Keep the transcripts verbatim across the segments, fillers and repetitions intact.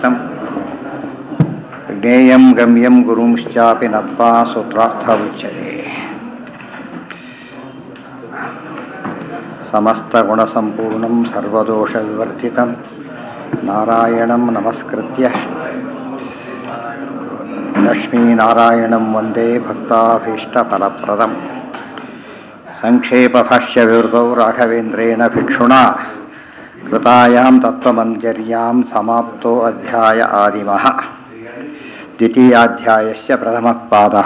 ಜ್ಞೇಯಂ ಗಮ್ಯಂ ಗುರುಂಶ್ಚಾಪಿ ನತ್ವಾ ಸೂತ್ರಾರ್ಥವುಚ್ಯತೆ. ಸಮಸ್ತಗುಣಸಂಪೂರ್ಣಂ ಸರ್ವದೋಷವಿವರ್ಜಿತಂ ನಾರಾಯಣಂ ನಮಸ್ಕೃತ್ಯ ಲಕ್ಷ್ಮೀನಾರಾಯಣಂ ವಂದೇ ಭಕ್ತಾಭೀಷ್ಟಫಲಪ್ರದಂ. ಸಂಕ್ಷೇಪಭಾಷ್ಯವಿವೃತೌ ರಾಘವೇಂದ್ರೇಣ ಭಿಕ್ಷುಣಾ ಕೃತಾಯಾಂ ತತ್ವಮಂಜರ್ಯಾಂ ಸಮಾಪ್ತೋ ಅಧ್ಯಾಯ ಆದಿಮಃ. ದ್ವಿತೀಯಾಧ್ಯಾಯಸ್ಯ ಪ್ರಥಮಃ ಪಾದಃ.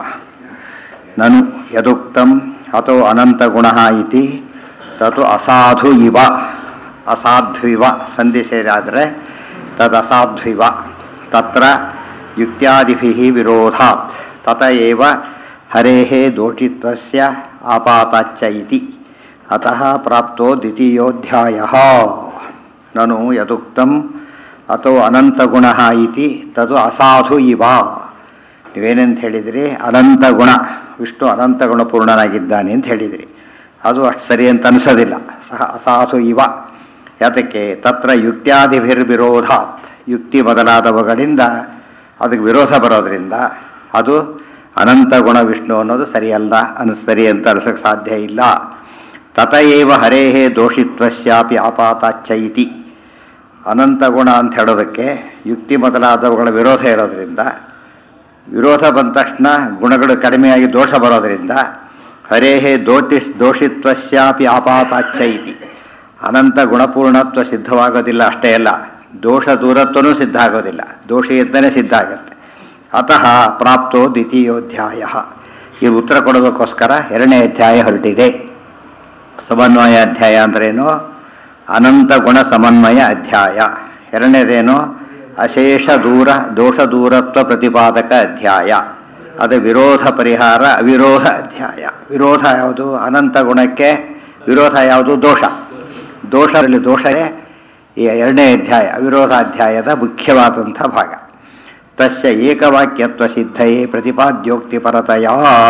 ನನು ಯದುಕ್ತಂ ಅತೋ ಅನಂತಗುಣಃ ಇತಿ ತತು ಅಸಾಧು ಇವ. ಅಸಾಧ್ವಿವ ಸಂಧಿ ಸೇರಿದರೆ ತದಸಾಧ್ವಿವ ತತ್ರ ಯುಕ್ತ್ಯಾದಿಭಿಃ ವಿರೋಧಾತ್ ತತ ಏವ ಹರೇಃ ದೋಷಿತ್ವಸ್ಯ ಆಪಾತಾಚ್ಚ ಇತಿ. ಅತಃ ಪ್ರಾಪ್ತೋ ದ್ವಿತೀಯೋಧ್ಯಾಯಃ. ನನು ಯದುಕ್ತಂ ಅಥೋ ಅನಂತಗುಣಃ ಇತಿ ತದು ಅಸಾಧು ಇವ. ನೀವೇನೆಂತ ಹೇಳಿದಿರಿ? ಅನಂತಗುಣ, ವಿಷ್ಣು ಅನಂತಗುಣ ಪೂರ್ಣನಾಗಿದ್ದಾನೆ ಅಂತ ಹೇಳಿದಿರಿ. ಅದು ಅಷ್ಟು ಸರಿ ಅಂತ ಅನಿಸೋದಿಲ್ಲ. ಸಹ ಅಸಾಧು ಇವ. ಯಾತಕ್ಕೆ? ತತ್ರ ಯುಕ್ತ್ಯಾದಿಭಿರ್ವಿರೋಧಾತ್, ಯುಕ್ತಿ ಮೊದಲಾದವುಗಳಿಂದ ಅದಕ್ಕೆ ವಿರೋಧ ಬರೋದರಿಂದ ಅದು ಅನಂತಗುಣ ವಿಷ್ಣು ಅನ್ನೋದು ಸರಿಯಲ್ಲ, ಅನಿಸ್ ಸರಿ ಅಂತ ಅನಿಸೋಕ್ಕೆ ಸಾಧ್ಯ ಇಲ್ಲ. ತತ ಏವ ಹರೇಃ ದೋಷಿತ್ವಸ್ಯಾಪಿ ಆಪಾತಾಚ್ಚ ಇತಿ. ಅನಂತಗುಣ ಅಂತ ಹೇಳೋದಕ್ಕೆ ಯುಕ್ತಿ ಮೊದಲಾದವುಗಳ ವಿರೋಧ ಇರೋದರಿಂದ, ವಿರೋಧ ಬಂದ ತಕ್ಷಣ ಗುಣಗಳು ಕಡಿಮೆಯಾಗಿ ದೋಷ ಬರೋದರಿಂದ ಹರೇಃ ದೋಟಿ ದೋಷಿತ್ವಸ್ಯಾಪಿ ಆಪಾತಾಚ್ಚ ಇತಿ. ಅನಂತ ಗುಣಪೂರ್ಣತ್ವ ಸಿದ್ಧವಾಗೋದಿಲ್ಲ, ಅಷ್ಟೇ ಅಲ್ಲ, ದೋಷ ದೂರತ್ವನೂ ಸಿದ್ಧ ಆಗೋದಿಲ್ಲ, ದೋಷ ಇದ್ದನೇ ಸಿದ್ಧ ಆಗುತ್ತೆ. ಅತಃ ಪ್ರಾಪ್ತೋ ದ್ವಿತೀಯೋಧ್ಯಾಯ. ಈ ಉತ್ತರ ಕೊಡೋದಕ್ಕೋಸ್ಕರ ಎರಡನೇ ಅಧ್ಯಾಯ ಹೊರಟಿದೆ. ಸಮನ್ವಯ ಅಧ್ಯಾಯ ಅಂದ್ರೇನು? ಅನಂತ ಗುಣ ಸಮನ್ವಯ ಅಧ್ಯಾಯ. ಎರಡನೇದೇನು? ಅಶೇಷ ದೂರ ದೋಷ ದೂರತ್ವ ಪ್ರತಿಪಾದಕ ಅಧ್ಯಾಯ. ಅದು ವಿರೋಧ ಪರಿಹಾರ ಅವಿರೋಧ ಅಧ್ಯಾಯ. ವಿರೋಧ ಯಾವುದು? ಅನಂತ ಗುಣಕ್ಕೆ ವಿರೋಧ ಯಾವುದು? ದೋಷ. ದೋಷದಲ್ಲಿ ದೋಷವೇ ಈ ಎರಡನೇ ಅಧ್ಯಾಯ ಅವಿರೋಧಾಧ್ಯಾಯದ ಮುಖ್ಯವಾದಂಥ ಭಾಗ. ತಸ್ಯ ಏಕವಾಕ್ಯತ್ವ ಸಿದ್ಧಯೇ ಪ್ರತಿಪಾದ್ಯೋಕ್ತಿ ಪರತಯ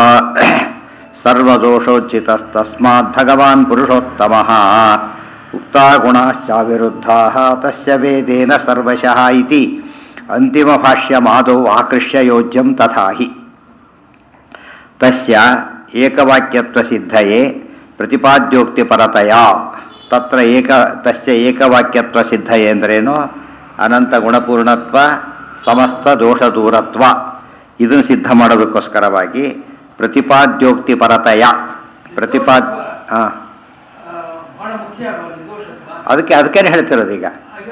ಸರ್ವದೋಷೋಚಿತಸ್ತಸ್ಮಾತ್ ಭಗವಾನ್ ಪುರುಷೋತ್ತಮಃ ಉಕ್ತಾ ಗುಣಾಶ್ಚ ವಿರುದ್ಧಾಃ ತಸ್ಯ ವೇದೇನ ಸರ್ವಶಃ ಇತಿ ಅಂತಿಮ ಭಾಷ್ಯಮಾದೌ ಆಕೃಷ್ಯ ಯೋಜ್ಯಂ ತಥಾಹಿ. ತಸ್ಯ ಏಕವಾಕ್ಯತ್ವ ಸಿದ್ಧಯೇ ಪ್ರತಿಪಾದ್ಯೋಕ್ತಿ ಪರತಯ. ತತ್ರ ಏಕ ತಸ್ಯ ಏಕವಾಕ್ಯತ್ವ ಸಿದ್ಧಯೇ ಅಂದ್ರೇನು? ಅನಂತ ಗುಣಪೂರ್ಣತ್ವ, ಸಮಸ್ತ ದೋಷ ದೂರತ್ವ, ಇದನ್ನು ಸಿದ್ಧ ಮಾಡೋದಕ್ಕೋಸ್ಕರವಾಗಿ ಪ್ರತಿಪಾದ್ಯೋಕ್ತಿ ಪರತಯ ಪ್ರತಿಪಾದ್ ಹಾಂ ಅದಕ್ಕೆ ಅದಕ್ಕೇನೆ ಹೇಳ್ತಿರೋದು ಈಗ.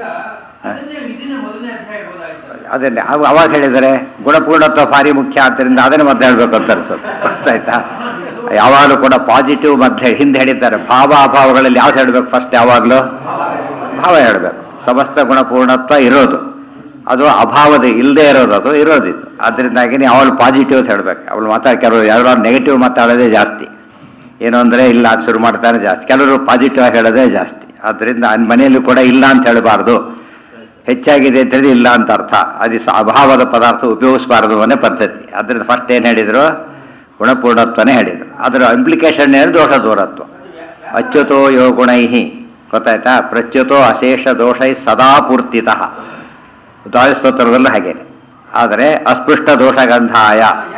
ಅದನ್ನೇ ಅವಾಗ ಹೇಳಿದರೆ ಗುಣಪೂರ್ಣತ್ವ ಭಾರಿ ಮುಖ್ಯ, ಆದ್ದರಿಂದ ಅದನ್ನೇ ಮದ್ದು ಹೇಳಬೇಕು ಅಂತ ಅನ್ಸುತ್ತೆ. ಗೊತ್ತಾಯ್ತಾ? ಯಾವಾಗಲೂ ಕೂಡ ಪಾಸಿಟಿವ್ ಮಧ್ಯೆ ಹಿಂದೆ ಹೇಳಿದ್ದಾರೆ. ಭಾವ ಅಭಾವಗಳಲ್ಲಿ ಯಾವ್ದು ಹೇಳಬೇಕು? ಫಸ್ಟ್ ಯಾವಾಗಲೂ ಭಾವ ಹೇಳಬೇಕು. ಸಮಸ್ತ ಗುಣಪೂರ್ಣತ್ವ ಇರೋದು, ಅದು ಅಭಾವದ ಇಲ್ಲದೆ ಇರೋದು, ಅದು ಇರೋದಿತ್ತು. ಅದರಿಂದಾಗಿ ಯಾವಾಗಲೂ ಪಾಸಿಟಿವ್ ಅಂತ ಹೇಳಬೇಕು. ಅವಳು ಮಾತಾಡಿ ಕೆಲವರು ಯಾರು ನೆಗೆಟಿವ್ ಮಾತಾಡೋದೇ ಜಾಸ್ತಿ. ಏನು ಅಂದರೆ ಇಲ್ಲ ಅಂತ ಶುರು ಮಾಡ್ತಾರೆ ಜಾಸ್ತಿ, ಕೆಲವರು ಪಾಸಿಟಿವ್ ಆಗಿ ಹೇಳೋದೇ ಜಾಸ್ತಿ. ಆದ್ದರಿಂದ ಮನೆಯಲ್ಲೂ ಕೂಡ ಇಲ್ಲ ಅಂತ ಹೇಳಬಾರ್ದು. ಹೆಚ್ಚಾಗಿದೆ ಅಂತ ಹೇಳಿ ಇಲ್ಲ ಅಂತ ಅರ್ಥ. ಅದು ಅಭಾವದ ಪದಾರ್ಥ ಉಪಯೋಗಿಸಬಾರದು ಅನ್ನೋ ಪದ್ಧತಿ. ಅದರಿಂದ ಫಸ್ಟ್ ಏನು ಹೇಳಿದರು? ಗುಣಪೂರ್ಣತ್ವನೇ ಹೇಳಿದರು. ಅದರ ಇಂಪ್ಲಿಕೇಶನ್ ಏನು? ದೋಷ ದೂರತ್ವ. ಅಚ್ಯುತೋ ಯೋ ಗುಣೈಹಿ, ಗೊತ್ತಾಯ್ತಾ? ಪ್ರಚ್ಯುತೋ ಅಶೇಷ ದೋಷೈ ಸದಾ ಪೂರ್ತಿತಃ. ದ್ವಾದಶೋತ್ತರದಲ್ಲೂ ಹಾಗೇನೆ. ಆದರೆ ಅಸ್ಪೃಷ್ಟ ದೋಷಗಂಧಾಯ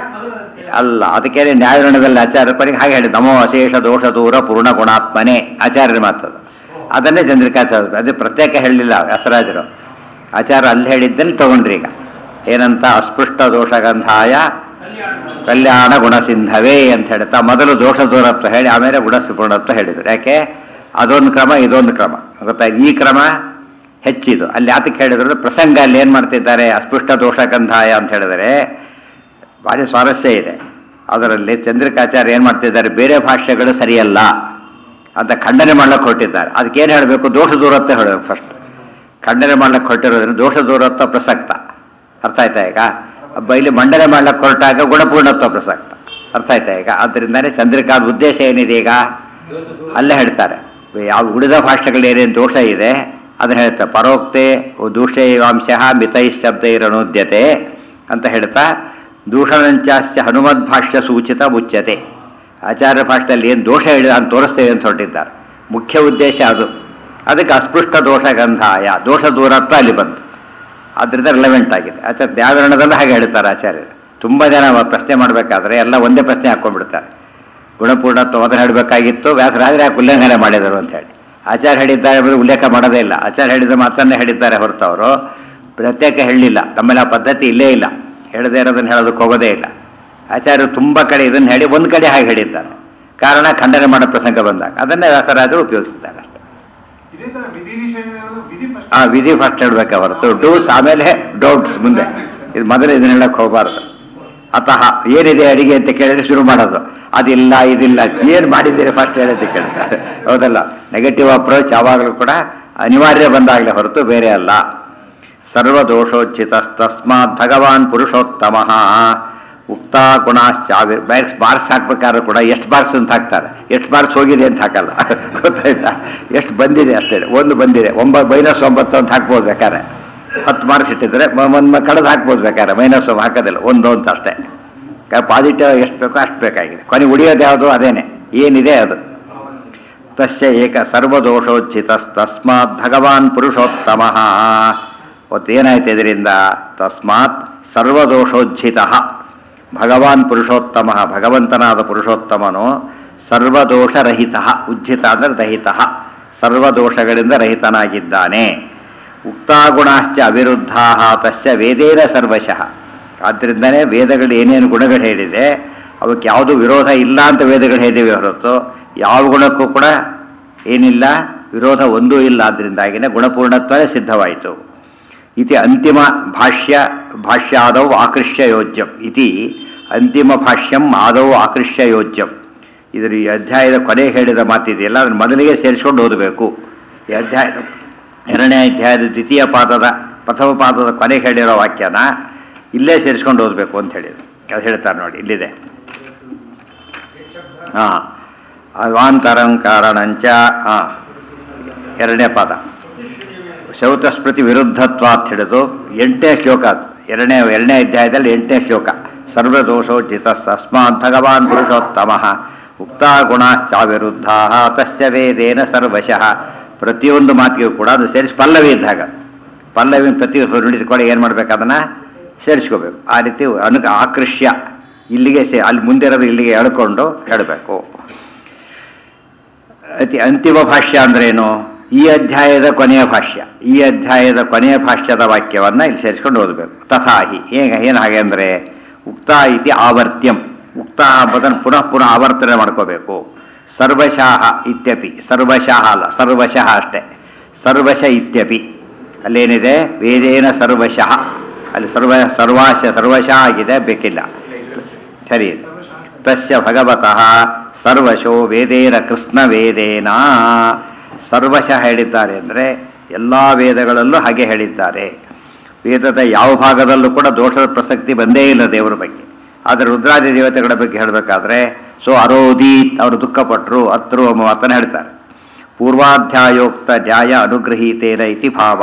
ಅಲ್ಲ. ಅದಕ್ಕೇನೆ ನ್ಯಾಯರಣದಲ್ಲಿ ಆಚಾರ್ಯ ಪರಿಗೆ ಹಾಗೆ ಹೇಳಿ ನಮೋ ಅಶೇಷ ದೋಷ ದೂರ ಪೂರ್ಣ ಗುಣಾತ್ಮನೆ ಆಚಾರ್ಯರ ಮಾತದು. ಅದನ್ನೇ ಚಂದ್ರಿಕಾಚಾರ್ಯ, ಅದೇ ಪ್ರತ್ಯೇಕ ಹೇಳಲಿಲ್ಲ ವ್ಯಾಸರಾಜರು. ಆಚಾರ್ಯ ಅಲ್ಲಿ ಹೇಳಿದ್ದನ್ನು ತಗೊಂಡ್ರಿ. ಈಗ ಏನಂತ? ಅಸ್ಪೃಷ್ಟ ದೋಷಗಂಧಾಯ ಕಲ್ಯಾಣ ಗುಣಸಿಂಧವೇ ಅಂತ ಹೇಳ್ತಾ ಮೊದಲು ದೋಷ ದೂರತ್ವ ಹೇಳಿ ಆಮೇಲೆ ಗುಣಪೂರ್ಣತ್ವ ಹೇಳಿದರು. ಯಾಕೆ? ಅದೊಂದು ಕ್ರಮ, ಇದೊಂದು ಕ್ರಮ. ಗೊತ್ತಾಯ್ತು? ಈ ಕ್ರಮ ಹೆಚ್ಚಿದು. ಅಲ್ಲಿ ಯಾತಕ್ಕೆ ಹೇಳಿದ್ರು? ಪ್ರಸಂಗ ಅಲ್ಲಿ ಏನು ಮಾಡ್ತಿದ್ದಾರೆ? ಅಸ್ಪೃಷ್ಟ ದೋಷಗಂಧಾಯ ಅಂತ ಹೇಳಿದರೆ ಭಾರಿ ಸ್ವಾರಸ್ಯ ಇದೆ. ಅದರಲ್ಲಿ ಚಂದ್ರಿಕಾಚಾರ್ಯ ಏನು ಮಾಡ್ತಿದ್ದಾರೆ? ಬೇರೆ ಭಾಷೆಗಳು ಸರಿಯಲ್ಲ ಅಂತ ಖಂಡನೆ ಮಾಡ್ಲಿಕ್ಕೆ ಹೊರಟಿದ್ದಾರೆ. ಅದಕ್ಕೇನು ಹೇಳಬೇಕು? ದೋಷ ದೂರತ್ವ ಹೇಳಬೇಕು ಫಸ್ಟ್. ಖಂಡನೆ ಮಾಡ್ಲಿಕ್ಕೆ ಹೊರಟಿರೋದ್ರಿಂದ ದೋಷ ದೂರತ್ವ ಪ್ರಸಕ್ತ. ಅರ್ಥ ಆಯ್ತಾ ಈಗ? ಬೈಲಿ ಮಂಡನೆ ಮಾಡ್ಲಿಕ್ಕೆ ಹೊರಟಾಗ ಗುಣಪೂರ್ಣತ್ವ ಪ್ರಸಕ್ತ. ಅರ್ಥ ಆಯ್ತಾ ಈಗ? ಆದ್ದರಿಂದಲೇ ಚಂದ್ರಿಕಾದ ಉದ್ದೇಶ ಏನಿದೆ ಈಗ ಅಲ್ಲೇ ಹೇಳ್ತಾರೆ. ಯಾವ ಉಳಿದ ಭಾಷೆಗಳು ಏನೇನು ದೋಷ ಇದೆ ಅದನ್ನು ಹೇಳ್ತಾರೆ. ಪರೋಕ್ತೆ ದೂಷೈವಾಂಶ ಮಿತೈ ಶಬ್ದೈರನುದ್ಯತೆ ಅಂತ ಹೇಳ್ತಾ ದೂಷಣಂಚಾಸ್ಯ ಹನುಮದ್ ಭಾಷ್ಯ ಸೂಚಿತ ಮುಚ್ಯತೆ. ಆಚಾರ್ಯ ಭಾಷೆಯಲ್ಲಿ ಏನು ದೋಷ ಹೇಳಿದ ಅಂತ ತೋರಿಸ್ತೇವೆ ಅಂತ ಹೊರಟಿದ್ದಾರೆ. ಮುಖ್ಯ ಉದ್ದೇಶ ಅದು. ಅದಕ್ಕೆ ಅಸ್ಪೃಷ್ಟ ದೋಷಗಂಧಾಯ, ದೋಷ ದೂರತ್ವ ಅಲ್ಲಿ ಬಂತು. ಆದ್ದರಿಂದ ರಿಲೆವೆಂಟ್ ಆಗಿದೆ. ಆಚಾರ್ಯ ವ್ಯಾಕರಣದಲ್ಲೂ ಹಾಗೆ ಹೇಳ್ತಾರೆ ಆಚಾರ್ಯರು. ತುಂಬ ಜನ ಪ್ರಶ್ನೆ ಮಾಡಬೇಕಾದ್ರೆ ಎಲ್ಲ ಒಂದೇ ಪ್ರಶ್ನೆ ಹಾಕ್ಕೊಂಡ್ಬಿಡ್ತಾರೆ. ಗುಣಪೂರ್ಣತ್ವ ಮೊದಲು ಹೇಳಬೇಕಾಗಿತ್ತು, ವ್ಯಾಸರಾಜರು ಯಾಕೆ ಉಲ್ಲಂಘನೆ ಮಾಡಿದರು ಅಂತ ಹೇಳಿ. ಆಚಾರ್ಯ ಹೇಳಿದ್ದಾರೆ ಬರೀ ಉಲ್ಲೇಖ ಮಾಡೋದೇ ಇಲ್ಲ. ಆಚಾರ್ಯ ಹೇಳಿದ ಮಾತನ್ನೇ ಹೇಳಿದ್ದಾರೆ ಹೊರತು ಅವರು ಪ್ರತ್ಯೇಕ ಹೇಳಲಿಲ್ಲ. ನಮ್ಮಲ್ಲಿ ಆ ಪದ್ಧತಿ ಇಲ್ಲೇ ಇಲ್ಲ. ಹೇಳದೇ ಇರೋದನ್ನು ಹೇಳೋದಕ್ಕೆ ಹೋಗೋದೇ ಇಲ್ಲ. ಆಚಾರ್ಯರು ತುಂಬ ಕಡೆ ಇದನ್ನು ಹೇಳಿ ಒಂದು ಕಡೆ ಹಾಗೆ ಹೇಳಿದ್ದಾರೆ. ಕಾರಣ ಖಂಡನೆ ಮಾಡೋ ಪ್ರಸಂಗ ಬಂದಾಗ ಅದನ್ನೇ ವ್ಯಾಸರಾಜರು ಉಪಯೋಗಿಸಿದ್ದಾರೆ. ಆ ವಿಧಿ ಫಸ್ಟ್ ಹೇಳ್ಬೇಕಾ ಹೊರತು ಡೂಸ್ ಆಮೇಲೆ ಡೌಟ್ಸ್ ಮುಂದೆ. ಇದು ಮೊದಲು ಇದನ್ನ ಹೇಳಕ್ಕೆ ಹೋಗಬಾರ್ದು. ಅತಃ ಏನಿದೆ ಅಡಿಗೆ ಅಂತ ಕೇಳಿದ್ರೆ ಶುರು ಮಾಡೋದು. ಅದಿಲ್ಲ ಇದಿಲ್ಲ ಏನು ಮಾಡಿದ್ದೀರಿ ಫಸ್ಟ್ ಹೇಳೋದಕ್ಕೆ ಕೇಳ್ತಾರೆ. ಹೌದಲ್ಲ, ನೆಗೆಟಿವ್ ಅಪ್ರೋಚ್ ಯಾವಾಗಲೂ ಕೂಡ ಅನಿವಾರ್ಯ ಬಂದಾಗಲೇ ಹೊರತು ಬೇರೆ ಅಲ್ಲ. ಸರ್ವದೋಷೋಚಿತ ತಸ್ಮಾತ್ ಭಗವಾನ್ ಪುರುಷೋತ್ತಮ ಉಕ್ತ ಗುಣಾಶ್ಚಾವಿರ್. ಬ್ಯಾಕ್ಸ್ ಮಾರ್ಕ್ಸ್ ಹಾಕ್ಬೇಕಾದ್ರೂ ಕೂಡ ಎಷ್ಟು ಮಾರ್ಕ್ಸ್ ಅಂತ ಹಾಕ್ತಾರೆ, ಎಷ್ಟು ಮಾರ್ಕ್ಸ್ ಹೋಗಿದೆ ಅಂತ ಹಾಕಲ್ಲ. ಗೊತ್ತಾಯ್ತಾ? ಎಷ್ಟು ಬಂದಿದೆ ಅಷ್ಟೇ. ಒಂದು ಬಂದಿದೆ, ಒಂಬತ್ತು ಮೈನಸ್ ಒಂಬತ್ತು ಅಂತ ಹಾಕ್ಬೋದು ಬೇಕಾದ್ರೆ. ಹತ್ತು ಮಾರ್ಕ್ಸ್ ಇಟ್ಟಿದ್ರೆ ಒಂದು ಕಳೆದು ಹಾಕ್ಬೋದು ಬೇಕಾದ್ರೆ, ಮೈನಸ್ ಹಾಕೋದಿಲ್ಲ, ಒಂದು ಅಂತ ಅಷ್ಟೇ. ಪಾಸಿಟಿವ್ ಎಷ್ಟು ಬೇಕೋ ಅಷ್ಟು ಬೇಕಾಗಿದೆ. ಕೊನೆ ಉಳಿಯೋದು ಯಾವುದು ಅದೇನೆ, ಏನಿದೆ ಅದು. ತಸ್ಯ ಏಕ ಸರ್ವದೋಷೋಚಿತ ತಸ್ಮಾತ್ ಭಗವಾನ್ ಪುರುಷೋತ್ತಮ. ಏನಾಯ್ತು ಇದರಿಂದ? ತಸ್ಮಾತ್ ಸರ್ವದೋಷೋಜ್ಜಿತ ಭಗವಾನ್ ಪುರುಷೋತ್ತಮ, ಭಗವಂತನಾದ ಪುರುಷೋತ್ತಮನು ಸರ್ವದೋಷರಹಿತ. ಉಜ್ಜಿತ ಅಂದರೆ ರಹಿತ, ಸರ್ವದೋಷಗಳಿಂದ ರಹಿತನಾಗಿದ್ದಾನೆ. ಉಕ್ತಾಗುಣಾಶ್ಚ ಅವಿರುದ್ಧಾ ತಸ್ಯ ವೇದೇನ ಸರ್ವಶಃ. ಆದ್ದರಿಂದನೇ ವೇದಗಳು ಏನೇನು ಗುಣಗಳು ಹೇಳಿದೆ ಅವಕ್ಕೆ ಯಾವುದು ವಿರೋಧ ಇಲ್ಲ ಅಂತ ವೇದಗಳು ಹೇಳಿವೆ ಹೊರತು ಯಾವ ಗುಣಕ್ಕೂ ಕೂಡ ಏನಿಲ್ಲ, ವಿರೋಧ ಒಂದೂ ಇಲ್ಲ. ಆದ್ದರಿಂದಾಗಿನೇ ಗುಣಪೂರ್ಣತ್ವನೇ ಸಿದ್ಧವಾಯಿತು. ಇತಿ ಅಂತಿಮ ಭಾಷ್ಯ ಭಾಷ್ಯಾದೌ ಆಕೃಷ್ಯ ಯೋಜ್ಯಂ ಇತಿ ಅಂತಿಮ ಭಾಷ್ಯಂ ಆದೌ ಆಕೃಷ್ಯ ಯೋಜ್ಯಂ. ಇದರ ಈ ಅಧ್ಯಾಯದ ಕೊನೆ ಹೇಳಿದ ಮಾತಿದೆಯಲ್ಲ, ಅದನ್ನು ಮೊದಲಿಗೆ ಸೇರಿಸ್ಕೊಂಡು ಓದಬೇಕು. ಈ ಅಧ್ಯಾಯದ ಎರಡನೇ ಅಧ್ಯಾಯದ ದ್ವಿತೀಯ ಪಾದದ ಪ್ರಥಮ ಪಾದದ ಕೊನೆ ಹೇಳಿರೋ ವಾಕ್ಯನ ಇಲ್ಲೇ ಸೇರಿಸ್ಕೊಂಡು ಓದಬೇಕು ಅಂತ ಹೇಳಿದ್ರು. ಅದು ಹೇಳ್ತಾರೆ ನೋಡಿ, ಇಲ್ಲಿದೆ. ಹಾಂ, ಅವಾಂತರಂ ಕಾರಣಂಚ. ಹಾಂ, ಎರಡನೇ ಪಾದ ಶೌತಸ್ಮೃತಿ ವಿರುದ್ಧತ್ವ ಅಂತ ಹಿಡಿದು ಎಂಟನೇ ಶ್ಲೋಕ. ಎರಡನೇ ಎರಡನೇ ಅಧ್ಯಾಯದಲ್ಲಿ ಎಂಟನೇ ಶ್ಲೋಕ. ಸರ್ವದೋಷೋಚಿತ ತಸ್ಮಾತ್ ಭಗವಾನ್ ಪುರುಷೋತ್ತಮ ಉಕ್ತ ಗುಣಾಶ್ಚಾವಿರುದ್ಧ ತಸ್ಯ ವೇದೇನ ಸರ್ವಶಃ. ಪ್ರತಿಯೊಂದು ಮಾತಿಗೂ ಕೂಡ ಅದು ಸೇರಿಸಿ ಪಲ್ಲವಿ ಇದ್ದಾಗ ಪಲ್ಲವಿ ಪ್ರತಿ ನುಡಿದುಕೊಂಡು ಏನು ಮಾಡಬೇಕು, ಅದನ್ನು ಸೇರಿಸ್ಕೋಬೇಕು. ಆ ರೀತಿ ಅನು ಆಕೃಷ್ಯ ಇಲ್ಲಿಗೆ ಸೇ ಅಲ್ಲಿ ಮುಂದಿರೋದು ಇಲ್ಲಿಗೆ ಎಳ್ಕೊಂಡು ಹೇಳಬೇಕು. ಅತಿ ಅಂತಿಮ ಭಾಷ್ಯ ಅಂದ್ರೇನು? ಈ ಅಧ್ಯಾಯದ ಕೊನೆಯ ಭಾಷ್ಯ. ಈ ಅಧ್ಯಾಯದ ಕೊನೆಯ ಭಾಷ್ಯದ ವಾಕ್ಯವನ್ನು ಇಲ್ಲಿ ಸೇರಿಸ್ಕೊಂಡು ಓದಬೇಕು. ತಥಾಹಿ ಏಗ ಏನು ಹಾಗೆ ಅಂದರೆ ಉಕ್ತ ಇತಿ ಆವರ್ತ್ಯಂ. ಉಕ್ತ ಎಂಬುದನ್ನು ಪುನಃ ಪುನಃ ಆವರ್ತನೆ ಮಾಡ್ಕೋಬೇಕು. ಸರ್ವಶಃ ಇತ್ಯಪಿ, ಸರ್ವಶಃ ಅಲ್ಲ, ಸರ್ವಶಃ ಅಷ್ಟೇ. ಸರ್ವಶ ಇತ್ಯಪಿ ಅಲ್ಲೇನಿದೆ? ವೇದೇನ ಸರ್ವಶಃ. ಅಲ್ಲಿ ಸರ್ವ ಸರ್ವಾಶ ಸರ್ವಶಃ ಆಗಿದೆ, ಬೇಕಿಲ್ಲ, ಸರಿ ಇದೆ. ತಸ್ಯ ಭಗವತಃ ಸರ್ವಶೋ ವೇದೇನ ಕೃಷ್ಣ ವೇದೇನ. ಸರ್ವಶಃ ಹೇಳಿದ್ದಾರೆ ಅಂದರೆ ಎಲ್ಲ ವೇದಗಳಲ್ಲೂ ಹಾಗೆ ಹೇಳಿದ್ದಾರೆ. ವೇದದ ಯಾವ ಭಾಗದಲ್ಲೂ ಕೂಡ ದೋಷದ ಪ್ರಸಕ್ತಿ ಬಂದೇ ಇಲ್ಲ ದೇವರ ಬಗ್ಗೆ. ಆದರೆ ರುದ್ರಾದಿ ದೇವತೆಗಳ ಬಗ್ಗೆ ಹೇಳಬೇಕಾದ್ರೆ ಸೊ ಅರೋದೀತ್, ಅವರು ದುಃಖಪಟ್ಟರು, ಅತ್ರು ಎಂಬ ಮಾತನ್ನು ಹೇಳ್ತಾರೆ. ಪೂರ್ವಾಧ್ಯಾಯೋಕ್ತ ನ್ಯಾಯ ಅನುಗ್ರಹೀತೇನ ಇತಿ ಭಾವ.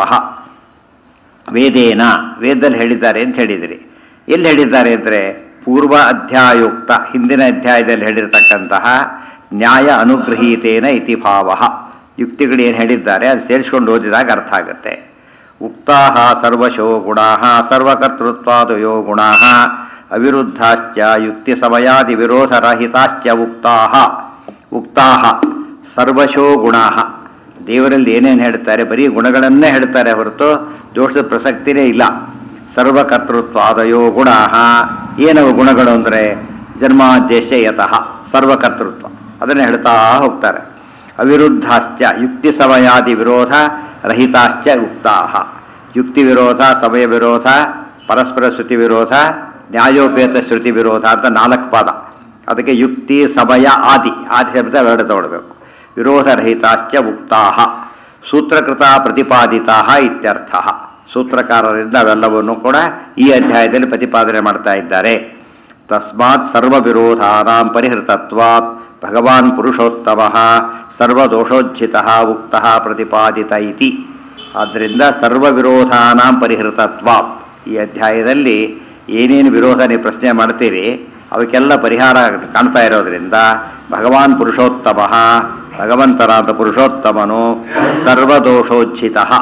ವೇದೇನ, ವೇದದಲ್ಲಿ ಹೇಳಿದ್ದಾರೆ ಅಂತ ಹೇಳಿದಿರಿ. ಎಲ್ಲಿ ಹೇಳಿದ್ದಾರೆ ಅಂದರೆ ಪೂರ್ವ ಅಧ್ಯಾಯೋಕ್ತ, ಹಿಂದಿನ ಅಧ್ಯಾಯದಲ್ಲಿ ಹೇಳಿರ್ತಕ್ಕಂತಹ ನ್ಯಾಯ ಅನುಗ್ರಹೀತೇನ ಇತಿ ಭಾವ. ಯುಕ್ತಿಗಳು ಏನು ಹೇಳಿದ್ದಾರೆ ಅದು ಸೇರಿಸ್ಕೊಂಡು ಓದಿದಾಗ ಅರ್ಥ ಆಗುತ್ತೆ. ಉಕ್ತಾಹ ಸರ್ವಶೋ ಗುಣಾಹ ಸರ್ವಕರ್ತೃತ್ವಾದಯೋ ಗುಣಾಹ ಅವಿರುದ್ಧಾಶ್ಚ ಯುಕ್ತಿ ಸಮಯಾದಿ ವಿರೋಧರಹಿತಾಶ್ಚ ಉಕ್ತಾಹ. ಉಕ್ತಾಹ ಸರ್ವಶೋ ಗುಣಾಹ. ದೇವರಲ್ಲಿ ಏನೇನು ಹೇಳ್ತಾರೆ ಬರೀ ಗುಣಗಳನ್ನೇ ಹೇಳ್ತಾರೆ ಹೊರತು ದೋಷದ ಪ್ರಸಕ್ತಿನೇ ಇಲ್ಲ. ಸರ್ವಕರ್ತೃತ್ವಾದಯೋ ಗುಣಾಹ. ಏನವು ಗುಣಗಳು ಅಂದರೆ ಜನ್ಮಾದೇಶ ಯತಃ ಸರ್ವಕರ್ತೃತ್ವ, ಅದನ್ನೇ ಹೇಳ್ತಾ ಹೋಗ್ತಾರೆ. ಅವಿರುದ್ಧಾಶ್ಚ ಯುಕ್ತಿ ಸಮಯಾದಿ ವಿರೋಧ ರಹಿತಾಶ್ಚ ಉಕ್ತಾಹ. ಯುಕ್ತಿ ವಿರೋಧ, ಸಮಯ ವಿರೋಧ, ಪರಸ್ಪರ ಶ್ರುತಿ ವಿರೋಧ, ನ್ಯಾಯೋಪೇತ ಶ್ರುತಿ ವಿರೋಧ ಅಂತ ನಾಲ್ಕು ಪಾದ. ಅದಕ್ಕೆ ಯುಕ್ತಿ ಸಮಯ ಆದಿ ಆದಿ ಶಬ್ದ ಎರಡು ತಗೊಳ್ಬೇಕು. ವಿರೋಧ ರಹಿತಾಶ್ಚ ಉಕ್ತಾಹ. ಸೂತ್ರಕೃತ ಪ್ರತಿಪಾದಿತಾ ಇತ್ಯರ್ಥ. ಸೂತ್ರಕಾರರಿಂದ ಅವೆಲ್ಲವನ್ನು ಕೂಡ ಈ ಅಧ್ಯಾಯದಲ್ಲಿ ಪ್ರತಿಪಾದನೆ ಮಾಡ್ತಾ ಇದ್ದಾರೆ. ತಸ್ಮಾತ್ ಸರ್ವ ವಿರೋಧಾನಾಂ ಪರಿಹೃತತ್ವಾತ್ ಭಗವಾನ್ ಪುರುಷೋತ್ತಮ ಸರ್ವದೋಷೋಜ್ಜಿತ ಉಕ್ತ ಪ್ರತಿಪಾದಿತ ಇತಿ. ಆದ್ದರಿಂದ ಸರ್ವ ವಿರೋಧಾನಾಂ ಪರಿಹೃತತ್ವಾತ್, ಈ ಅಧ್ಯಾಯದಲ್ಲಿ ಏನೇನು ವಿರೋಧ ನೀವು ಪ್ರಶ್ನೆ ಮಾಡ್ತೀರಿ ಅವಕ್ಕೆಲ್ಲ ಪರಿಹಾರ ಕಾಣ್ತಾ ಇರೋದ್ರಿಂದ ಭಗವಾನ್ ಪುರುಷೋತ್ತಮ, ಭಗವಂತನಾದ ಪುರುಷೋತ್ತಮನು ಸರ್ವದೋಷೋಜ್ಜಿತ,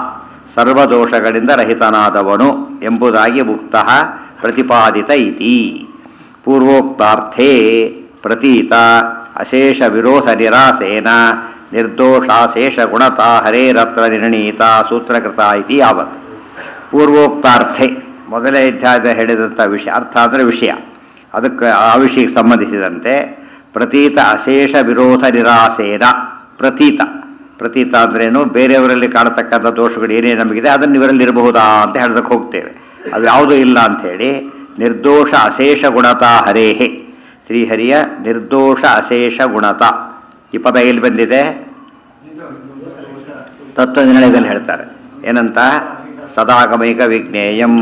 ಸರ್ವದೋಷಗಳಿಂದ ರಹಿತನಾದವನು ಎಂಬುದಾಗಿ ಮುಕ್ತಃ ಪ್ರತಿಪಾದಿತ ಇತಿ. ಪೂರ್ವೋಕ್ತಾರ್ಥೇ ಪ್ರತೀತ ಅಶೇಷ ವಿರೋಧ ನಿರಾಸೇನ ನಿರ್ದೋಷಾಶೇಷ ಗುಣತಾ ಹರೇರತ್ರ ನಿರ್ಣೀತ ಸೂತ್ರಕೃತ ಇತಿ ಯಾವತ್. ಪೂರ್ವೋಕ್ತಾರ್ಥೆ ಮೊದಲೇ ಅಧ್ಯಾಯದ ಹೇಳಿದಂಥ ವಿಷಯ, ಅರ್ಥ ಅಂದರೆ ವಿಷಯ, ಅದಕ್ಕೆ ಆ ವಿಷಯಕ್ಕೆ ಸಂಬಂಧಿಸಿದಂತೆ ಪ್ರತೀತ ಅಶೇಷ ವಿರೋಧ ನಿರಾಸೇನ, ಪ್ರತೀತ ಪ್ರತೀತ ಅಂದ್ರೇನು, ಬೇರೆಯವರಲ್ಲಿ ಕಾಣತಕ್ಕಂಥ ದೋಷಗಳು ಏನೇ ನಮಗಿದೆ ಅದನ್ನು ಇವರಲ್ಲಿ ಇರಬಹುದಾ ಅಂತ ಹೇಳೋದಕ್ಕೆ ಹೋಗ್ತೇವೆ. ಅದು ಯಾವುದೂ ಇಲ್ಲ ಅಂಥೇಳಿ ನಿರ್ದೋಷ ಅಶೇಷ ಗುಣತಾ ಹರೇಹೆ, ಶ್ರೀಹರಿಯ ನಿರ್ದೋಷ ಅಶೇಷ ಗುಣತ ಈ ಪದ ಎಲ್ಲಿ ಬಂದಿದೆ? ತತ್ವ ನಿರ್ಣಯದಲ್ಲಿ ಹೇಳ್ತಾರೆ ಏನಂತ, ಸದಾಗಮೈಕ ವಿಜ್ಞೇಯಂ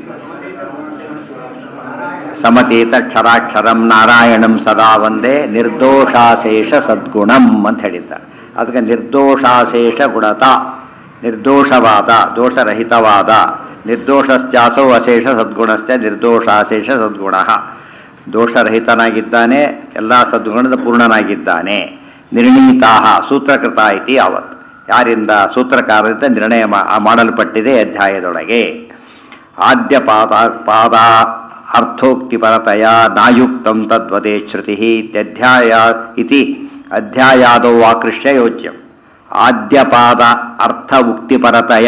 ಸಮತೀತ ಕ್ಷರಾಕ್ಷರಂ ನಾರಾಯಣಂ ಸದಾ ಒಂದೇ ನಿರ್ದೋಷಾಶೇಷ ಸದ್ಗುಣಂ ಅಂತ ಹೇಳಿದ್ದಾರೆ. ಅದಕ್ಕೆ ನಿರ್ದೋಷಾಶೇಷ ಗುಣತ, ನಿರ್ದೋಷವಾದ ದೋಷರಹಿತವಾದ, ನಿರ್ದೋಷಶ್ಚಾಸೌ ಅಶೇಷ ಸದ್ಗುಣಶ್ಚ ನಿರ್ದೋಷಾಶೇಷ ಸದ್ಗುಣ, ದೋಷರಹಿತನಾಗಿದ್ದಾನೆ, ಎಲ್ಲ ಸದ್ಗುಣದ ಪೂರ್ಣನಾಗಿದ್ದಾನೆ. ನಿರ್ಣೀತಾಹ ಸೂತ್ರಕೃತ ಇತಿ ಯಾವತ್, ಯಾರಿಂದ? ಸೂತ್ರಕಾರರಿಂದ ನಿರ್ಣಯ ಮಾಡಲ್ಪಟ್ಟಿದೆ ಅಧ್ಯಾಯದೊಳಗೆ. ಆದ್ಯ ಪಾದ ಪಾದ ಅರ್ಥೋಕ್ತಿಪರತೆಯ ನಾಯುಕ್ತಂ ತದ್ವದೇ ಶ್ರುತಿ ಇತ್ಯಧ್ಯಾಯ ಇತಿ ಅಧ್ಯಾಯಾದೌ ಆಕೃಷ್ಯ ಯೋಚ್ಯಂ. ಆದ್ಯಪಾದ ಅರ್ಥ ಉಕ್ತಿಪರತೆಯ,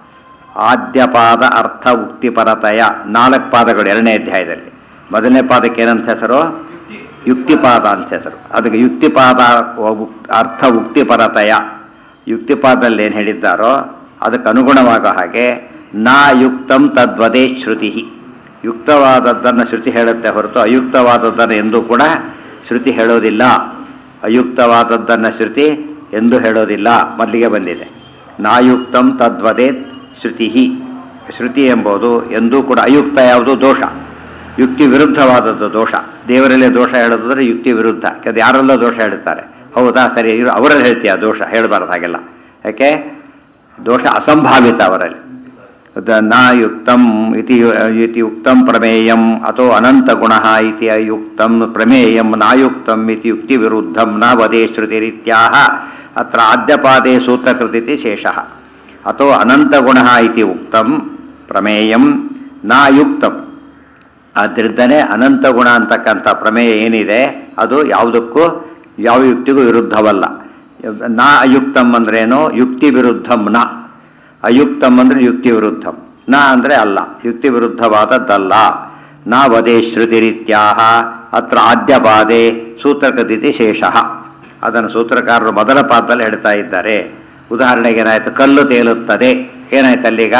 ಆದ್ಯಪಾದ ಅರ್ಥ ಉಕ್ತಿಪರತೆಯ ನಾಲ್ಕು ಪಾದಗಳು ಎರಡನೇ ಅಧ್ಯಾಯದಲ್ಲಿ. ಮೊದಲನೇ ಪಾದಕ್ಕೆ ಏನಂತ ಹೆಸರು? ಯುಕ್ತಿಪಾದ ಅಂತ ಹೆಸರು. ಅದಕ್ಕೆ ಯುಕ್ತಿಪಾದ ಅರ್ಥ ಉಕ್ತಿಪರತೆಯ, ಯುಕ್ತಿಪಾದದಲ್ಲಿ ಏನು ಹೇಳಿದ್ದಾರೋ ಅದಕ್ಕೆ ಅನುಗುಣವಾಗೋ ಹಾಗೆ ನಾ ಯುಕ್ತಂ ತದ್ವದೇ ಶ್ರುತಿ, ಯುಕ್ತವಾದದ್ದನ್ನು ಶ್ರುತಿ ಹೇಳುತ್ತೆ ಹೊರತು ಅಯುಕ್ತವಾದದ್ದನ್ನು ಎಂದೂ ಕೂಡ ಶ್ರುತಿ ಹೇಳೋದಿಲ್ಲ. ಅಯುಕ್ತವಾದದ್ದನ್ನು ಶ್ರುತಿ ಎಂದೂ ಹೇಳೋದಿಲ್ಲ, ಮೊದಲಿಗೆ ಬಂದಿದೆ. ನಾಯುಕ್ತಂ ತದ್ವದೇತ್ ಶ್ರುತಿ, ಶ್ರುತಿ ಎಂಬುದು ಎಂದೂ ಕೂಡ ಅಯುಕ್ತ ಯಾವುದು? ದೋಷ, ಯುಕ್ತಿ ವಿರುದ್ಧವಾದದ್ದು ದೋಷ. ದೇವರಲ್ಲೇ ದೋಷ ಹೇಳೋದಾದ್ರೆ ಯುಕ್ತಿ ವಿರುದ್ಧ, ಅದು ಯಾರೆಲ್ಲ ದೋಷ ಹೇಳ್ತಾರೆ, ಹೌದಾ ಸರಿ, ಇವರು ಅವರಲ್ಲಿ ಹೇಳ್ತೀಯ ದೋಷ ಹೇಳಬಾರ್ದು ಹಾಗೆಲ್ಲ. ಯಾಕೆ? ದೋಷ ಅಸಂಭಾವಿತ ಅವರಲ್ಲಿ. ನಾಯುಕ್ತಂ ಇತಿ ಇತಿ ಯುಕ್ತಂ ಪ್ರಮೇಯಂ ಅಥೋ ಅನಂತ ಗುಣ ಇತಿ ಅಯುಕ್ತಂ ಪ್ರಮೇಯಂ ನಾಯುಕ್ತಂ ಇತಿ ಯುಕ್ತಿ ವಿರುದ್ಧಂ ನ ವದೇ ಶ್ರುತಿರಿತ್ಯಾಹ ಅತ್ರ ಆದ್ಯಪಾದೇ ಸೂತ್ರಕೃತಿ ಶೇಷಃ. ಅಥೋ ಅನಂತ ಗುಣ ಇತಿ ಉಕ್ತಂ ಪ್ರಮೇಯಂ ನಾಯುಕ್ತಂ, ಆದ್ದರಿಂದನೇ ಅನಂತ ಗುಣ ಅಂತಕ್ಕಂಥ ಪ್ರಮೇಯ ಏನಿದೆ ಅದು ಯಾವುದಕ್ಕೂ ಯಾವ ಯುಕ್ತಿಗೂ ವಿರುದ್ಧವಲ್ಲ. ನಾ ಅಯುಕ್ತಂ ಅಂದ್ರೇನು? ಯುಕ್ತಿ ವಿರುದ್ಧಂ ನ, ಅಯುಕ್ತಂ ಅಂದ್ರೆ ಯುಕ್ತಿ ವಿರುದ್ಧಂ, ನ ಅಂದರೆ ಅಲ್ಲ, ಯುಕ್ತಿ ವಿರುದ್ಧವಾದದ್ದಲ್ಲ. ನ ವದೇ ಶ್ರುತಿರಿತ್ಯಾಹ ಅತ್ರ ಆದ್ಯಪಾದೇ ಸೂತ್ರಕೃತಿ ಶೇಷಃ. ಅದನ್ನು ಸೂತ್ರಕಾರರು ಮೊದಲ ಪಾದದಲ್ಲಿ ಹೇಳ್ತಾ ಇದ್ದಾರೆ. ಉದಾಹರಣೆಗೆ ಏನಾಯ್ತು? ಕಲ್ಲು ತೇಲುತ್ತದೆ, ಏನಾಯ್ತು ಅಲ್ಲಿಗ?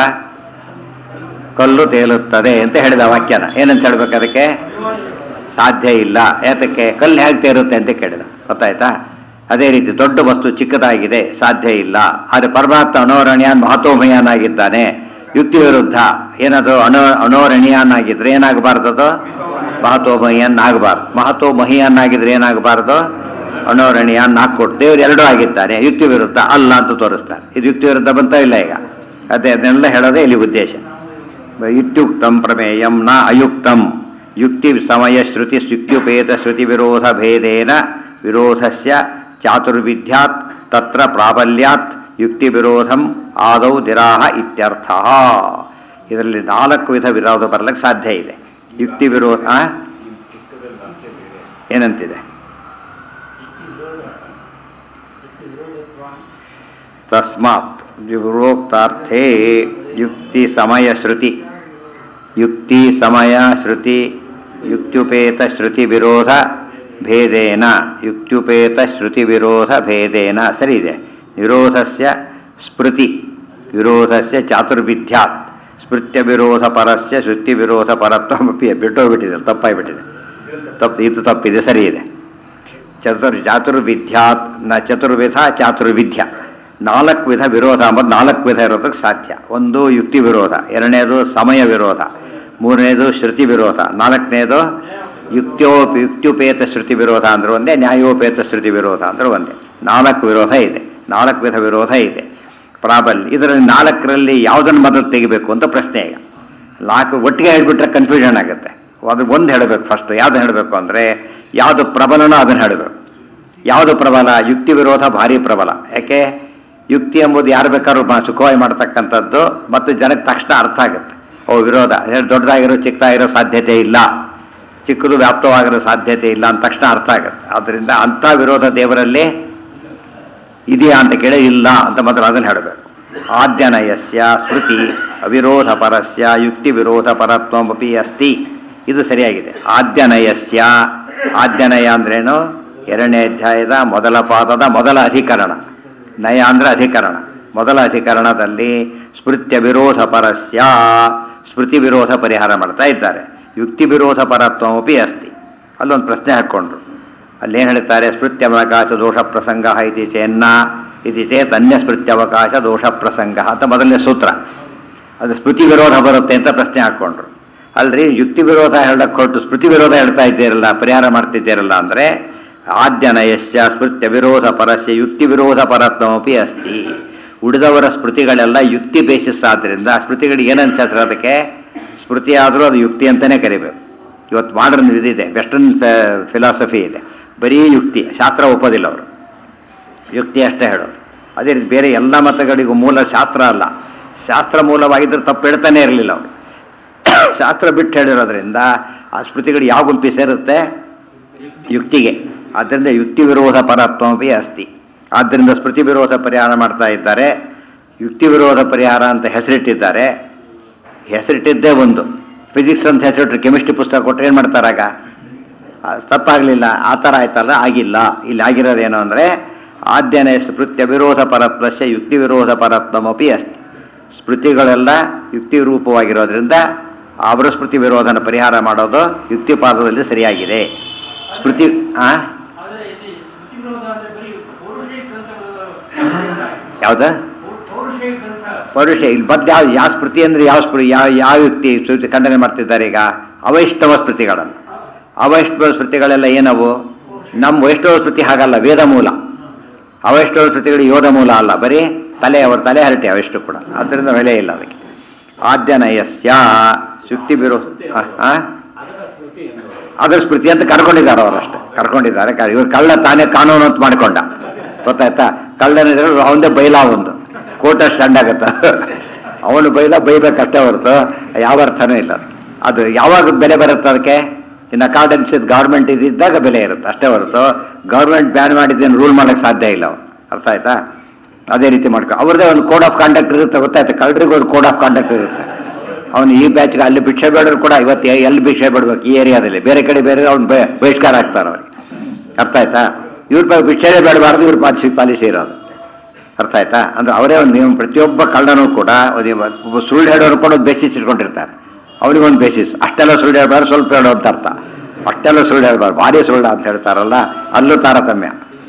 ಕಲ್ಲು ತೇಲುತ್ತದೆ ಅಂತ ಹೇಳಿದ ವಾಕ್ಯನ ಏನಂತ ಹೇಳ್ಬೇಕು? ಅದಕ್ಕೆ ಸಾಧ್ಯ ಇಲ್ಲ. ಯಾತಕ್ಕೆ? ಕಲ್ಲು ಹೇಗೆ ತೇರುತ್ತೆ ಅಂತ ಕೇಳಿದ, ಗೊತ್ತಾಯ್ತಾ? ಅದೇ ರೀತಿ ದೊಡ್ಡ ವಸ್ತು ಚಿಕ್ಕದಾಗಿದೆ, ಸಾಧ್ಯ ಇಲ್ಲ. ಆದರೆ ಪರಮಾತ್ಮ ಅನೋರಣೀಯಾನ್ ಮಹತೋಮಯಾನಾಗಿದ್ದಾನೆ, ಯುಕ್ತಿ ವಿರುದ್ಧ. ಏನದು? ಅನೋ ಅನೋರಣೀಯಾನಾಗಿದ್ರೆ ಏನಾಗಬಾರ್ದದು? ಮಹತೋಮಯನ್ ಆಗಬಾರ್ದು. ಮಹತೋಮಹಿಯನ್ನಾಗಿದ್ರೆ ಏನಾಗಬಾರ್ದು? ಅನೋರಣೀಯಾನ್ ಹಾಕ್ಕೊಟ್ಟು ದೇವರು ಎರಡೂ ಆಗಿದ್ದಾನೆ, ಯುಕ್ತಿ ವಿರುದ್ಧ ಅಲ್ಲ ಅಂತ ತೋರಿಸ್ತಾರೆ. ಇದು ಯುಕ್ತಿ ವಿರುದ್ಧ ಬಂತ ಇಲ್ಲ ಈಗ? ಅದೇ ಅದನ್ನೆಲ್ಲ ಹೇಳೋದೇ ಇಲ್ಲಿ ಉದ್ದೇಶ. ಇತ್ಯುಕ್ತಂ ಪ್ರಮೇಯಂ ನ ಅಯುಕ್ತಂ ಯುಕ್ತಿ ಸಮಯ ಶ್ರುತಿ ಯುಕ್ತ್ಯುಪೇತ ಶ್ರುತಿ ವಿರೋಧ ಭೇದೇನ ವಿರೋಧಸ್ಯ ಚಾತುರ್ವಿಧ್ಯಾತ್ ತತ್ರ ಪ್ರಾಬಲ್ಯಾತ್ ಯುಕ್ತಿ ವಿರೋಧಂ ಆದೌ ದಿರಾಹ ಇತ್ಯರ್ಥ. ಇದರಲ್ಲಿ ನಾಲ್ಕು ವಿಧ ವಿರೋಧ ಬರಲಿಕ್ಕೆ ಸಾಧ್ಯ ಇದೆ. ಯುಕ್ತಿ ವಿರೋಧ ಏನಂತಿದೆ? ತಸ್ಮಾತ್ ವಿರೋಕ್ತಾರ್ಥೇ ಯುಕ್ತಿ ಸಮಯ ಶ್ರುತಿ, ಯುಕ್ತಿ ಸಮಯ ಶ್ರುತಿ ಯುಕ್ತ್ಯುಪೇತ ಶ್ರುತಿ ವಿರೋಧ ಭೇದೇನ, ಯುಕ್ತ್ಯುಪೇತ ಶ್ರುತಿ ವಿರೋಧ ಭೇದೇನ ಸರಿ ಇದೆ. ವಿರೋಧಸ್ಯ ಸ್ಮೃತಿ ವಿರೋಧಸ್ಯ ಚಾತುರ್ವಿಧ್ಯಾತ್ ಸ್ಮೃತ್ಯ ವಿರೋಧ ಪರಸ್ಯ ಶ್ರುತಿ ವಿರೋಧ ಪರತ್ವಮಪಿ ಬಿಟ್ಟೋಗ್ಬಿಟ್ಟಿದೆ, ತಪ್ಪಾಗಿಬಿಟ್ಟಿದೆ. ತಪ್ಪು, ಇದು ತಪ್ಪಿದೆ, ಸರಿ ಇದೆ. ಚತುರ್ ಚಾತುರ್ವಿಧ್ಯಾತ್ ನ ಚತುರ್ವಿಧ ಚಾತುರ್ವಿಧ್ಯ, ನಾಲ್ಕು ವಿಧ ವಿರೋಧ ಅಂಬದು ನಾಲ್ಕು ವಿಧ ಇರೋದಕ್ಕೆ ಸಾಧ್ಯ. ಒಂದು ಯುಕ್ತಿ ವಿರೋಧ, ಎರಡನೇದು ಸಮಯ ವಿರೋಧ, ಮೂರನೇದು ಶ್ರುತಿ ವಿರೋಧ, ನಾಲ್ಕನೇದು ಯುಕ್ತ್ಯೋಪ ಯುಕ್ತ್ಯುಪೇತ ಶ್ರುತಿ ವಿರೋಧ ಅಂದ್ರೆ ಒಂದೇ, ನ್ಯಾಯೋಪೇತ ಶ್ರುತಿ ವಿರೋಧ ಅಂದ್ರೆ ಒಂದೇ. ನಾಲ್ಕು ವಿರೋಧ ಇದೆ, ನಾಲ್ಕು ವಿಧ ವಿರೋಧ ಇದೆ. ಪ್ರಾಬಲ್ಯ ಇದರಲ್ಲಿ ನಾಲ್ಕರಲ್ಲಿ ಯಾವುದನ್ನು ಮೊದಲು ತೆಗಿಬೇಕು ಅಂತ ಪ್ರಶ್ನೆ. ಈಗ ನಾಲ್ಕು ಒಟ್ಟಿಗೆ ಹೇಳ್ಬಿಟ್ರೆ ಕನ್ಫ್ಯೂಷನ್ ಆಗುತ್ತೆ. ಅದು ಒಂದು ಹೇಳಬೇಕು ಫಸ್ಟ್. ಯಾವ್ದು ಹೇಳಬೇಕು ಅಂದರೆ ಯಾವುದು ಪ್ರಬಲನೋ ಅದನ್ನು ಹೇಳಬೇಕು. ಯಾವುದು ಪ್ರಬಲ? ಯುಕ್ತಿ ವಿರೋಧ ಭಾರಿ ಪ್ರಬಲ. ಯಾಕೆ? ಯುಕ್ತಿ ಎಂಬುದು ಯಾರು ಬೇಕಾದ್ರೂ ಮಾ ಸುಖವಾಗಿ ಮಾಡ್ತಕ್ಕಂಥದ್ದು ಮತ್ತು ಜನಕ್ಕೆ ತಕ್ಷಣ ಅರ್ಥ ಆಗುತ್ತೆ. ಓ ವಿರೋಧ ದೊಡ್ಡದಾಗಿರೋ ಚಿಕ್ಕದಾಗಿರೋ ಸಾಧ್ಯತೆ ಇಲ್ಲ, ಚಿಕ್ಕದು ವ್ಯಾಪ್ತವಾಗಿರೋ ಸಾಧ್ಯತೆ ಇಲ್ಲ ಅಂತ ತಕ್ಷಣ ಅರ್ಥ ಆಗುತ್ತೆ. ಆದ್ದರಿಂದ ಅಂಥ ವಿರೋಧ ದೇವರಲ್ಲಿ ಇದೆಯಾ ಅಂತ ಕೇಳಿ ಇಲ್ಲ ಅಂತ ಮೊದಲು ಅದನ್ನು ಹೇಳಬೇಕು. ಆದ್ಯನಯಸ್ಯ ಸ್ಮೃತಿ ಅವಿರೋಧ ಪರಸ್ಯ ಯುಕ್ತಿ ವಿರೋಧ ಪರತ್ವಮಪಿ ಅಸ್ತಿ. ಇದು ಸರಿಯಾಗಿದೆ. ಆದ್ಯನಯಸ್ಯ, ಆದ್ಯನಯ ಅಂದ್ರೇನು? ಎರಡನೇ ಅಧ್ಯಾಯದ ಮೊದಲ ಪಾದದ ಮೊದಲ ಅಧಿಕರಣ. ನಯ ಅಂದ್ರೆ ಅಧಿಕರಣ. ಮೊದಲ ಅಧಿಕರಣದಲ್ಲಿ ಸ್ಮೃತ್ಯ ವಿರೋಧ ಪರಸ್ಯ, ಸ್ಮೃತಿ ವಿರೋಧ ಪರಿಹಾರ ಮಾಡ್ತಾ ಇದ್ದಾರೆ. ಯುಕ್ತಿ ವಿರೋಧ ಪರತ್ವಮಪಿ ಅಸ್ತಿ. ಅಲ್ಲೊಂದು ಪ್ರಶ್ನೆ ಹಾಕ್ಕೊಂಡ್ರು. ಅಲ್ಲೇನು ಹೇಳ್ತಾರೆ? ಸ್ಮೃತ್ಯವಕಾಶ ದೋಷ ಪ್ರಸಂಗ ಇತಿ ಚೇನ್ನ ಇತಿ ಚೇತ್ ಅನ್ಯ ಸ್ಮೃತ್ಯವಕಾಶ ದೋಷ ಪ್ರಸಂಗ ಅಂತ ಮೊದಲನೇ ಸೂತ್ರ. ಅದು ಸ್ಮೃತಿ ವಿರೋಧ ಬರುತ್ತೆ ಅಂತ ಪ್ರಶ್ನೆ ಹಾಕ್ಕೊಂಡ್ರು. ಅಲ್ರಿ ಯುಕ್ತಿ ವಿರೋಧ ಹೇಳಕ್ಕೆ ಹೊರಟು ಸ್ಮೃತಿ ವಿರೋಧ ಹೇಳ್ತಾ ಇದ್ದೀರಲ್ಲ, ಪರಿಹಾರ ಮಾಡ್ತಿದ್ದೀರಲ್ಲ ಅಂದರೆ ಆದ್ಯನಯಸ್ಯ ಸ್ಮೃತ್ಯ ವಿರೋಧ ಪರಸ್ಯ ಯುಕ್ತಿ ವಿರೋಧ ಪರತ್ವಮಪಿ ಅಸ್ತಿ. ಉಳಿದವರ ಸ್ಮೃತಿಗಳೆಲ್ಲ ಯುಕ್ತಿ ಬೇಸಿಸ್ ಆದ್ದರಿಂದ ಸ್ಮೃತಿಗಳಿಗೆ ಏನನ್ಸಿದ್ರೆ ಅದಕ್ಕೆ ಸ್ಮೃತಿ ಆದರೂ ಅದು ಯುಕ್ತಿ ಅಂತಲೇ ಕರಿಬೇಕು. ಇವತ್ತು ಮಾಡರ್ನ್ ಇದಿದೆ, ವೆಸ್ಟರ್ನ್ ಫಿಲಾಸಫಿ ಇದೆ, ಬರೀ ಯುಕ್ತಿ, ಶಾಸ್ತ್ರ ಒಪ್ಪೋದಿಲ್ಲ ಅವರು, ಯುಕ್ತಿ ಅಷ್ಟೇ ಹೇಳೋದು. ಅದೇ ರೀತಿ ಬೇರೆ ಎಲ್ಲ ಮತಗಳಿಗೂ ಮೂಲ ಶಾಸ್ತ್ರ ಅಲ್ಲ, ಶಾಸ್ತ್ರ ಮೂಲವಾಗಿದ್ದರೆ ತಪ್ಪು ಹೇಳ್ತಾನೆ ಇರಲಿಲ್ಲ ಅವರು. ಶಾಸ್ತ್ರ ಬಿಟ್ಟು ಹೇಳಿರೋದ್ರಿಂದ ಆ ಸ್ಮೃತಿಗಳು ಯಾವ ಗುಂಪಿ ಸೇರುತ್ತೆ? ಯುಕ್ತಿಗೆ. ಆದ್ದರಿಂದ ಯುಕ್ತಿ ವಿರೋಧ ಪರತ್ವಮಪಿ ಅಸ್ತಿ. ಆದ್ದರಿಂದ ಸ್ಮೃತಿ ವಿರೋಧ ಪರಿಹಾರ ಮಾಡ್ತಾ ಇದ್ದಾರೆ. ಯುಕ್ತಿ ವಿರೋಧ ಪರಿಹಾರ ಅಂತ ಹೆಸರಿಟ್ಟಿದ್ದಾರೆ. ಹೆಸರಿಟ್ಟಿದ್ದೇ ಒಂದು. ಫಿಸಿಕ್ಸ್ ಅಂತ ಹೆಸರಿಟ್ಟರೆ ಕೆಮಿಸ್ಟ್ರಿ ಪುಸ್ತಕ ಕೊಟ್ಟರೆ ಏನು ಮಾಡ್ತಾರಾಗ? ತಪ್ಪಾಗಲಿಲ್ಲ, ಆ ಥರ ಆಯ್ತಲ್ಲ, ಆಗಿಲ್ಲ. ಇಲ್ಲಿ ಆಗಿರೋದೇನು ಅಂದರೆ ಆದ್ಯನೇ ಸ್ಮೃತ್ಯ ವಿರೋಧ ಪರತ್ವಸ್ಯ ಯುಕ್ತಿ ವಿರೋಧ ಪರತ್ವಮಪಿ ಅಸ್ತಿ. ಸ್ಮೃತಿಗಳೆಲ್ಲ ಯುಕ್ತಿ ರೂಪವಾಗಿರೋದ್ರಿಂದ ಅವರ ಸ್ಮೃತಿ ವಿರೋಧನ ಪರಿಹಾರ ಮಾಡೋದು ಯುಕ್ತಿಪಾದದಲ್ಲಿ ಸರಿಯಾಗಿದೆ. ಸ್ಮೃತಿ ಆ ಯಾವ್ದ ಪೌರುಷ ಇಲ್ಲಿ ಬದ್ ಯಾವ ಯಾವ ಸ್ಮೃತಿ ಅಂದ್ರೆ ಯಾವ ಸ್ಮೃತಿ ಯಾವ ಯಾವ ಯುಕ್ತಿ ಸ್ಮೃತಿ ಖಂಡನೆ ಮಾಡ್ತಿದ್ದಾರೆ? ಈಗ ಅವೈಷ್ಣವ ಸ್ಮೃತಿಗಳನ್ನು. ಅವೈಷ್ಣವ ಸ್ಮೃತಿಗಳೆಲ್ಲ ಏನವು? ನಮ್ಮ ವೈಷ್ಣವ ಸ್ಮೃತಿ ಹಾಗಲ್ಲ, ವೇದ ಮೂಲ. ಅವೈಷ್ಣವ ಸ್ಮೃತಿಗಳು ಯೋಧ ಮೂಲ ಅಲ್ಲ, ಬರೀ ತಲೆ ಅವ್ರ ತಲೆ ಹರಟೆ ಅವೆಷ್ಟು ಕೂಡ. ಆದ್ದರಿಂದ ಬೆಲೆ ಇಲ್ಲ ಅದಕ್ಕೆ. ಆದ್ಯನಯಸ್ಯ ಯುಕ್ತಿ ವಿರೋಧ ಅದರ ಸ್ಮೃತಿ ಅಂತ ಕರ್ಕೊಂಡಿದ್ದಾರೆ ಅವರಷ್ಟೇ, ಕರ್ಕೊಂಡಿದ್ದಾರೆ. ಇವ್ರು ಕಳ್ಳ ತಾನೇ ಕಾನೂನು ಅಂತ ಮಾಡಿಕೊಂಡ, ಗೊತ್ತಾಯ್ತಾ? ಕಳ್ಳನಿದ್ರೆ ಅವನದೇ ಬೈಲ, ಒಂದು ಕೋಟ ಸ್ಟ್ಯಾಂಡ್ ಆಗತ್ತ, ಅವನು ಬೈಲ ಬೈಬೇಕಷ್ಟೇ ಹೊರತು ಯಾವ ಅರ್ಥನೂ ಇಲ್ಲ ಅದಕ್ಕೆ. ಅದು ಯಾವಾಗ ಬೆಲೆ ಬರುತ್ತೆ ಅದಕ್ಕೆ? ಇನ್ ಅಕಾರ್ಡೆನ್ಸ್ ಗೌರ್ಮೆಂಟ್ ಇದ್ದಾಗ ಬೆಲೆ ಇರುತ್ತೆ ಅಷ್ಟೇ ಹೊರತು ಗೌರ್ಮೆಂಟ್ ಬ್ಯಾನ್ ಮಾಡಿದ್ದೇನು ರೂಲ್ ಮಾಡೋಕ್ಕೆ ಸಾಧ್ಯ ಇಲ್ಲ ಅವ್ರು. ಅರ್ಥ ಆಯ್ತಾ? ಅದೇ ರೀತಿ ಮಾಡ್ಕೊ ಅವ್ರದ್ದೇ ಒಂದು ಕೋಡ್ ಆಫ್ ಕಾಂಡಕ್ಟ್ ಇರುತ್ತೆ, ಗೊತ್ತಾಯ್ತು? ಕಳ್ಳರಿಗೂ ಒಂದು ಕೋಡ್ ಆಫ್ ಕಾಂಡಕ್ಟ್ ಇರುತ್ತೆ. ಅವನು ಈ ಬ್ಯಾಚ್ಗೆ ಅಲ್ಲಿ ಭಿಕ್ಷೆ ಬೇಡರು ಕೂಡ ಇವತ್ತು ಎಲ್ಲಿ ಭಿಕ್ಷೆ ಬೇಡ್ಬೇಕು ಈ ಏರಿಯಾದಲ್ಲಿ, ಬೇರೆ ಕಡೆ ಬೇರೆ ಅವ್ನು ಬಹಿಷ್ಕಾರ ಆಗ್ತಾರೆ ಅವ್ರಿಗೆ. ಅರ್ಥ ಆಯ್ತಾ? ಇವ್ರ ಭಿಕ್ಷೆನೇ ಬೇಡಬಾರ್ದು, ಇವ್ರ ಪಾಲಿಸಿ ಪಾಲಿಸಿ ಇರೋದು. ಅರ್ಥ ಆಯ್ತಾ? ಅಂದ್ರೆ ಅವರೇ ಒಂದು ನೀವು ಪ್ರತಿಯೊಬ್ಬ ಕಳ್ಳನೂ ಕೂಡ ಒಬ್ಬ ಸುಳ್ಳು ಹೇಳೋರು ಕೂಡ ಒಂದು ಬೇಸಿಸ್ ಇಟ್ಕೊಂಡಿರ್ತಾರೆ. ಅವನಿಗೊಂದು ಬೇಸಿಸ್. ಅಷ್ಟೆಲ್ಲ ಸುಳ್ಳು ಹೇಳ್ಬಾರ್ದು, ಸ್ವಲ್ಪ ಹೇಳೋ ಅಂತ ಅರ್ಥ. ಅಷ್ಟೆಲ್ಲ ಸುಳ್ಳು ಹೇಳ್ಬಾರ್ದು, ಭಾರಿ ಸುಳ್ಳು ಅಂತ ಹೇಳ್ತಾರಲ್ಲ, ಅಲ್ಲೂ ತಾರತಮ್ಯ.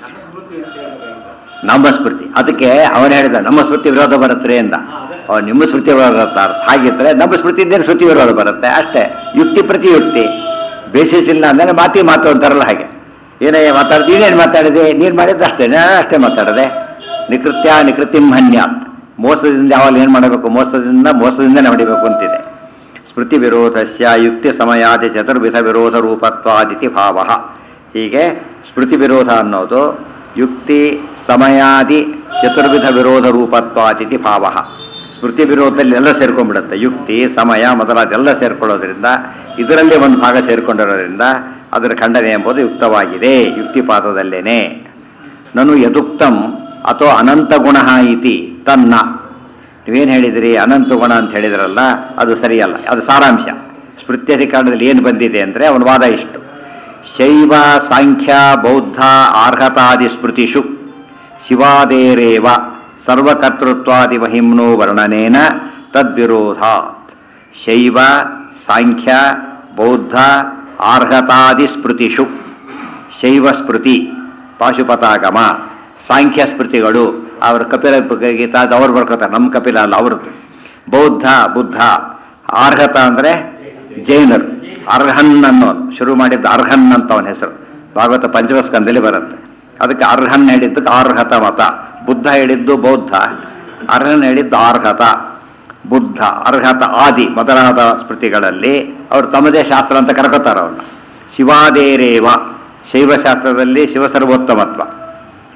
ನಮ್ಮ ಸ್ಮೃತಿ ಅದಕ್ಕೆ ಅವನು ಹೇಳಿದ ನಮ್ಮ ಸ್ಮೃತಿ ವಿರೋಧ ಬರುತ್ತೆ ಎಂದ. ಅವ್ನು ನಿಮ್ಮ ಸ್ಮೃತಿ ವಿರೋಧ ಹಾಗಿದ್ರೆ ನಮ್ಮ ಸ್ಮೃತಿಯಿಂದೇನು ಸ್ಮೃತಿ ವಿರೋಧ ಬರುತ್ತೆ ಅಷ್ಟೇ. ಯುಕ್ತಿ ಪ್ರತಿ ಯುಕ್ತಿ, ಬೇಸಿಸ್ ಇಲ್ಲ ಅಂದರೆ ಮಾತಿ ಮಾತು ಅಂತಾರಲ್ಲ ಹಾಗೆ. ಏನೇ ಮಾತಾಡಿದ ನೀನೇನು ಮಾತಾಡಿದೆ, ನೀನು ಮಾಡಿದ್ದು ಅಷ್ಟೇ, ನಾನು ಅಷ್ಟೇ ಮಾತಾಡಿದೆ. ನಿಕೃತ್ಯ ನಿಕೃತಿಂ ಹನ್ಯಾತ್. ಮೋಸದಿಂದ ಯಾವಾಗ ಏನು ಮಾಡಬೇಕು? ಮೋಸದಿಂದ ಮೋಸದಿಂದನೇ ಹೊಡಿಬೇಕು ಅಂತಿದೆ. ಸ್ಮೃತಿ ವಿರೋಧಸ್ಯ ಯುಕ್ತಿ ಸಮಯಾದಿ ಚತುರ್ವಿಧ ವಿರೋಧ ರೂಪತ್ವಾದಿತಿ ಭಾವ. ಹೀಗೆ ಸ್ಮೃತಿ ವಿರೋಧ ಅನ್ನೋದು ಯುಕ್ತಿ ಸಮಯಾದಿ ಚತುರ್ವಿಧ ವಿರೋಧ ರೂಪತ್ವಾದಿತಿ ಭಾವ. ಸ್ಮೃತಿ ವಿರೋಧದಲ್ಲಿ ಎಲ್ಲ ಸೇರ್ಕೊಂಡ್ಬಿಡುತ್ತೆ. ಯುಕ್ತಿ ಸಮಯ ಮೊದಲಾದೆಲ್ಲ ಸೇರ್ಕೊಳ್ಳೋದ್ರಿಂದ ಇದರಲ್ಲಿ ಒಂದು ಭಾಗ ಸೇರ್ಕೊಂಡಿರೋದ್ರಿಂದ ಅದರ ಖಂಡನೆ ಎಂಬುದು ಯುಕ್ತವಾಗಿದೆ ಯುಕ್ತಿಪಾದದಲ್ಲೇನೆ. ನನು ಯದುಕ್ತಂ ಅಥೋ ಅನಂತ ಗುಣ ಇತಿ ತನ್ನ. ನೀವೇನು ಹೇಳಿದಿರಿ? ಅನಂತ ಗುಣ ಅಂತ ಹೇಳಿದ್ರಲ್ಲ, ಅದು ಸರಿಯಲ್ಲ. ಅದು ಸಾರಾಂಶ. ಸ್ಮೃತ್ಯಧಿಕರಣದಲ್ಲಿ ಏನು ಬಂದಿದೆ ಅಂದರೆ ಅವನ ವಾದ ಇಷ್ಟು: ಶೈವ ಸಾಂಖ್ಯ ಬೌದ್ಧ ಆರ್ಹತಾದಿ ಸ್ಮೃತಿಷು ಶಿವಾದೇರೇವ ಸರ್ವಕರ್ತೃತ್ವಾದಿ ಮಹಿಮ್ನೋ ವರ್ಣನೇನ ತದ್ವಿರೋಧಾತ್. ಶೈವ ಸಾಂಖ್ಯ ಬೌದ್ಧ ಆರ್ಹತಾದಿ ಸ್ಮೃತಿಷು. ಶೈವ ಸ್ಮೃತಿ ಪಾಶುಪತಾಗಮ, ಸಾಂಖ್ಯ ಸ್ಮೃತಿಗಳು ಅವ್ರ ಕಪಿಲ ಗೀತಾ ಅದು ಅವ್ರು ಬರ್ಕೋತಾರೆ, ನಮ್ಮ ಕಪಿಲ ಅಲ್ಲ ಅವ್ರದ್ದು. ಬೌದ್ಧ ಬುದ್ಧ. ಆರ್ಹತ ಅಂದರೆ ಜೈನರು. ಅರ್ಹನ್ ಅನ್ನೋ ಶುರು ಮಾಡಿದ್ದು ಅರ್ಹನ್ ಅಂತ ಅವನ ಹೆಸರು, ಭಾಗವತ ಪಂಚಮಸ್ಕಂದಲ್ಲಿ ಬರುತ್ತೆ. ಅದಕ್ಕೆ ಅರ್ಹನ್ ಹೇಳಿದ್ದಕ್ಕೆ ಆರ್ಹತ ಮತ. ಬುದ್ಧ ಹೇಳಿದ್ದು ಬೌದ್ಧ, ಅರ್ಹನ್ ಹೇಳಿದ್ದು ಆರ್ಹತ. ಬುದ್ಧ ಅರ್ಹತ ಆದಿ ಮೊದಲಾದ ಸ್ಮೃತಿಗಳಲ್ಲಿ ಅವರು ತಮ್ಮದೇ ಶಾಸ್ತ್ರ ಅಂತ ಕರ್ಕೋತಾರೆ ಅವನ್ನ. ಶಿವಾದೇರೇವ ಶೈವಶಾಸ್ತ್ರದಲ್ಲಿ ಶಿವ ಸರ್ವೋತ್ತಮತ್ವ,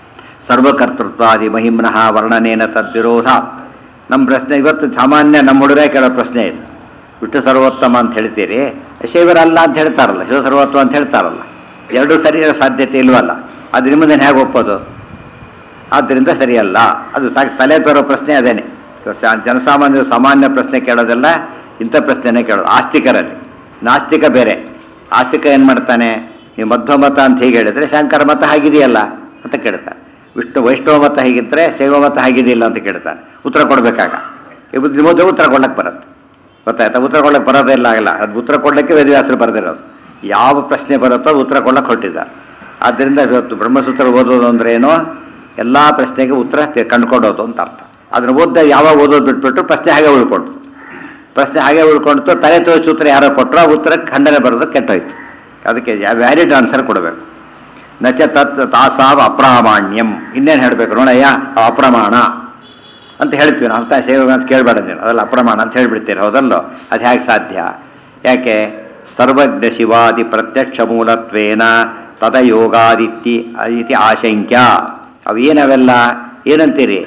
ಸರ್ವಕರ್ತೃತ್ವಾದಿ ಮಹಿಮ್ನಃ ವರ್ಣನೇನ ತದ್ವಿರೋಧ. ನಮ್ಮ ಪ್ರಶ್ನೆ ಇವತ್ತು ಸಾಮಾನ್ಯ ನಮ್ಮ ಹುಡುಗರೇ ಕೇಳೋ ಪ್ರಶ್ನೆ ಇದು. ವಿಷ್ಣು ಸರ್ವೋತ್ತಮ ಅಂತ ಹೇಳ್ತೀರಿ, ಶೈವರಲ್ಲ ಅಂತ ಹೇಳ್ತಾರಲ್ಲ, ಶಿವ ಸರ್ವೋತ್ತಮ ಅಂತ ಹೇಳ್ತಾರಲ್ಲ, ಎರಡೂ ಸರಿಯಾದ ಸಾಧ್ಯತೆ ಇಲ್ವಲ್ಲ, ಅದು ನಿಮ್ಮದನ್ನು ಹೇಗೆ ಒಪ್ಪೋದು? ಆದ್ದರಿಂದ ಸರಿಯಲ್ಲ. ಅದು ತಲೆ ತರೋ ಪ್ರಶ್ನೆ ಅದೇನೆ. ಜನಸಾಮಾನ್ಯರು ಸಾಮಾನ್ಯ ಪ್ರಶ್ನೆ ಕೇಳೋದೆಲ್ಲ ಇಂಥ ಪ್ರಶ್ನೆನೇ ಕೇಳೋದು. ಆಸ್ತಿಕರಲ್ಲಿ ನಾಸ್ತಿಕ ಬೇರೆ. ಆಸ್ತಿಕ ಏನು ಮಾಡ್ತಾನೆ, ನೀವು ಮಧ್ವ ಮತ ಅಂತ ಹೀಗೆ ಹೇಳಿದ್ರೆ ಶಂಕರ ಮತ ಹಾಗಿದೆಯಲ್ಲ ಅಂತ ಕೇಳ್ತಾನೆ. ವಿಷ್ಣು ವೈಷ್ಣವ ಮತ ಹೇಗಿದ್ದರೆ ಶೈವ ಮತ ಹಾಗಿದೆಯಿಲ್ಲ ಅಂತ ಕೇಳ್ತಾನೆ. ಉತ್ತರ ಕೊಡಬೇಕಾಗ ನಿಮ್ಮದು ಉತ್ತರ ಕೊಡಕ್ಕೆ ಬರುತ್ತೆ. ಗೊತ್ತಾಯ್ತಾ? ಉತ್ತರ ಕೊಡಕ್ಕೆ ಬರೋದೇ ಇಲ್ಲ ಆಗಲ್ಲ. ಅದು ಉತ್ತರ ಕೊಡಲಿಕ್ಕೆ ವೇದವ್ಯಾಸರು ಬರೆದಿರೋದು. ಯಾವ ಪ್ರಶ್ನೆ ಬರುತ್ತೋ ಅದು ಉತ್ತರ ಕೊಡಕ್ಕೆ ಹೊಟ್ಟಿದ್ದಾರೆ. ಆದ್ದರಿಂದ ಇವತ್ತು ಬ್ರಹ್ಮಸೂತ್ರ ಓದೋದು ಅಂದ್ರೆ ಏನೋ ಎಲ್ಲ ಪ್ರಶ್ನೆಗೆ ಉತ್ತರ ಕಂಡುಕೊಡೋದು ಅಂತ ಅರ್ಥ. ಅದನ್ನು ಓದ್ದ ಯಾವಾಗ ಓದೋದು ಬಿಟ್ಬಿಟ್ಟು ಪ್ರಶ್ನೆ ಹಾಗೆ ಉಳ್ಕೊಂಡು ಪ್ರಶ್ನೆ ಹಾಗೆ ಉಳ್ಕೊಂಡು ತಲೆ ತೋರಿಸಿ ಸೂತ್ರ ಯಾರೋ ಕೊಟ್ಟರು, ಆ ಉತ್ತರಕ್ಕೆ ಖಂಡನೆ ಬರೋದು ಕೆಟ್ಟೋಯ್ತು. ಅದಕ್ಕೆ ವ್ಯಾಲಿಡ್ ಆನ್ಸರ್ ಕೊಡಬೇಕು. ನಚ ತತ್ ತಾಸಾವ ಅಪ್ರಾಮಾಣ್ಯಂ. ಇನ್ನೇನು ಹೇಳಬೇಕು ನೋಡಯ್ಯ, ಅಪ್ರಮಾಣ ಅಂತ ಹೇಳ್ತೀವಿ ನಾವು. ತಾ ಸೇವೆ ಅಂತ ಕೇಳಬೇಡ ನೀನು, ಅದೆಲ್ಲ ಅಪ್ರಮಾಣ ಅಂತ ಹೇಳ್ಬಿಡ್ತೀರಿ. ಹೌದಲ್ಲೋ? ಅದು ಹೇಗೆ ಸಾಧ್ಯ? ಯಾಕೆ? ಸರ್ವಜ್ಞ ಶಿವಾದಿ ಪ್ರತ್ಯಕ್ಷ ಮೂಲತ್ವೇನ ತದಯೋಗಾದಿತ್ಯ ಇತಿ ಆಶಂಕ್ಯ. ಅವು ಏನವೆಲ್ಲ ಏನಂತೀರಿ?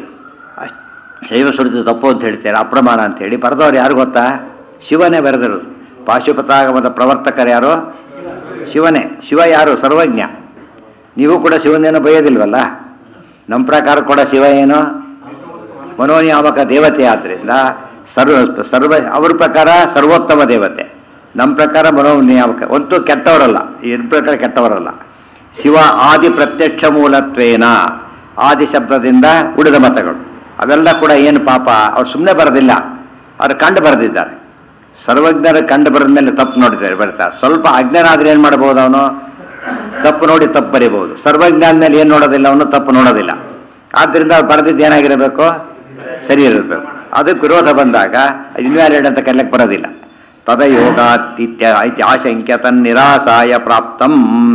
ಶೈವ ಸುರಿದು ತಪ್ಪು ಅಂತ ಹೇಳ್ತೀರ, ಅಪ್ರಮಾಣ ಅಂತೇಳಿ. ಬರೆದವ್ರು ಯಾರು ಗೊತ್ತಾ? ಶಿವನೇ ಬರೆದಿರೋದು. ಪಾಶುಪತಾಗಮದ ಪ್ರವರ್ತಕರು ಯಾರು? ಶಿವನೇ. ಶಿವ ಯಾರು? ಸರ್ವಜ್ಞ. ನೀವು ಕೂಡ ಶಿವನೇನೋ ಬೈಯೋದಿಲ್ವಲ್ಲ. ನಮ್ಮ ಪ್ರಕಾರ ಕೂಡ ಶಿವ ಏನು? ಮನೋನಿಯಾಮಕ ದೇವತೆ. ಆದ್ದರಿಂದ ಸರ್ವ ಸರ್ವ ಅವ್ರ ಪ್ರಕಾರ ಸರ್ವೋತ್ತಮ ದೇವತೆ, ನಮ್ಮ ಪ್ರಕಾರ ಮನೋನಿಯಾಮಕ. ಅಂತೂ ಕೆಟ್ಟವರಲ್ಲ, ಇದ್ರ ಪ್ರಕಾರ ಕೆಟ್ಟವರಲ್ಲ. ಶಿವ ಆದಿ ಪ್ರತ್ಯಕ್ಷ ಮೂಲತ್ವೇನ, ಆದಿ ಶಬ್ದದಿಂದ ಉಳಿದ ಮತಗಳು ಅವೆಲ್ಲ ಕೂಡ ಏನು ಪಾಪ, ಅವ್ರು ಸುಮ್ಮನೆ ಬರೋದಿಲ್ಲ, ಅವ್ರು ಕಂಡು ಬರೆದಿದ್ದಾರೆ. ಸರ್ವಜ್ಞರು ಕಂಡು ಬರೆದ ಮೇಲೆ ತಪ್ಪು ನೋಡಿದ್ದಾರೆ ಬರ್ತಾರೆ. ಸ್ವಲ್ಪ ಅಜ್ಞಾನಾದ್ರೆ ಏನು ಮಾಡ್ಬೋದು ಅವನು? ತಪ್ಪು ನೋಡಿ ತಪ್ಪು ಬರೀಬಹುದು. ಸರ್ವಜ್ಞಾನ ಮೇಲೆ ಏನು ನೋಡೋದಿಲ್ಲ, ಅವನು ತಪ್ಪು ನೋಡೋದಿಲ್ಲ. ಆದ್ದರಿಂದ ಅವ್ರು ಬರೆದಿದ್ದು ಏನಾಗಿರಬೇಕು? ಸರಿ ಇರಬೇಕು. ಅದಕ್ಕೆ ವಿರೋಧ ಬಂದಾಗ ಇನ್ವ್ಯಾಲಿಡ್ ಅಂತ ಕರೆಯಕ್ಕೆ ಬರೋದಿಲ್ಲ. ತದಯೋಗಾತಿಥ್ಯ ಐತಿ ಆಶಂಕ್ಯ ತನ್ನಿರಾಸಾಯ ಪ್ರಾಪ್ತಂ.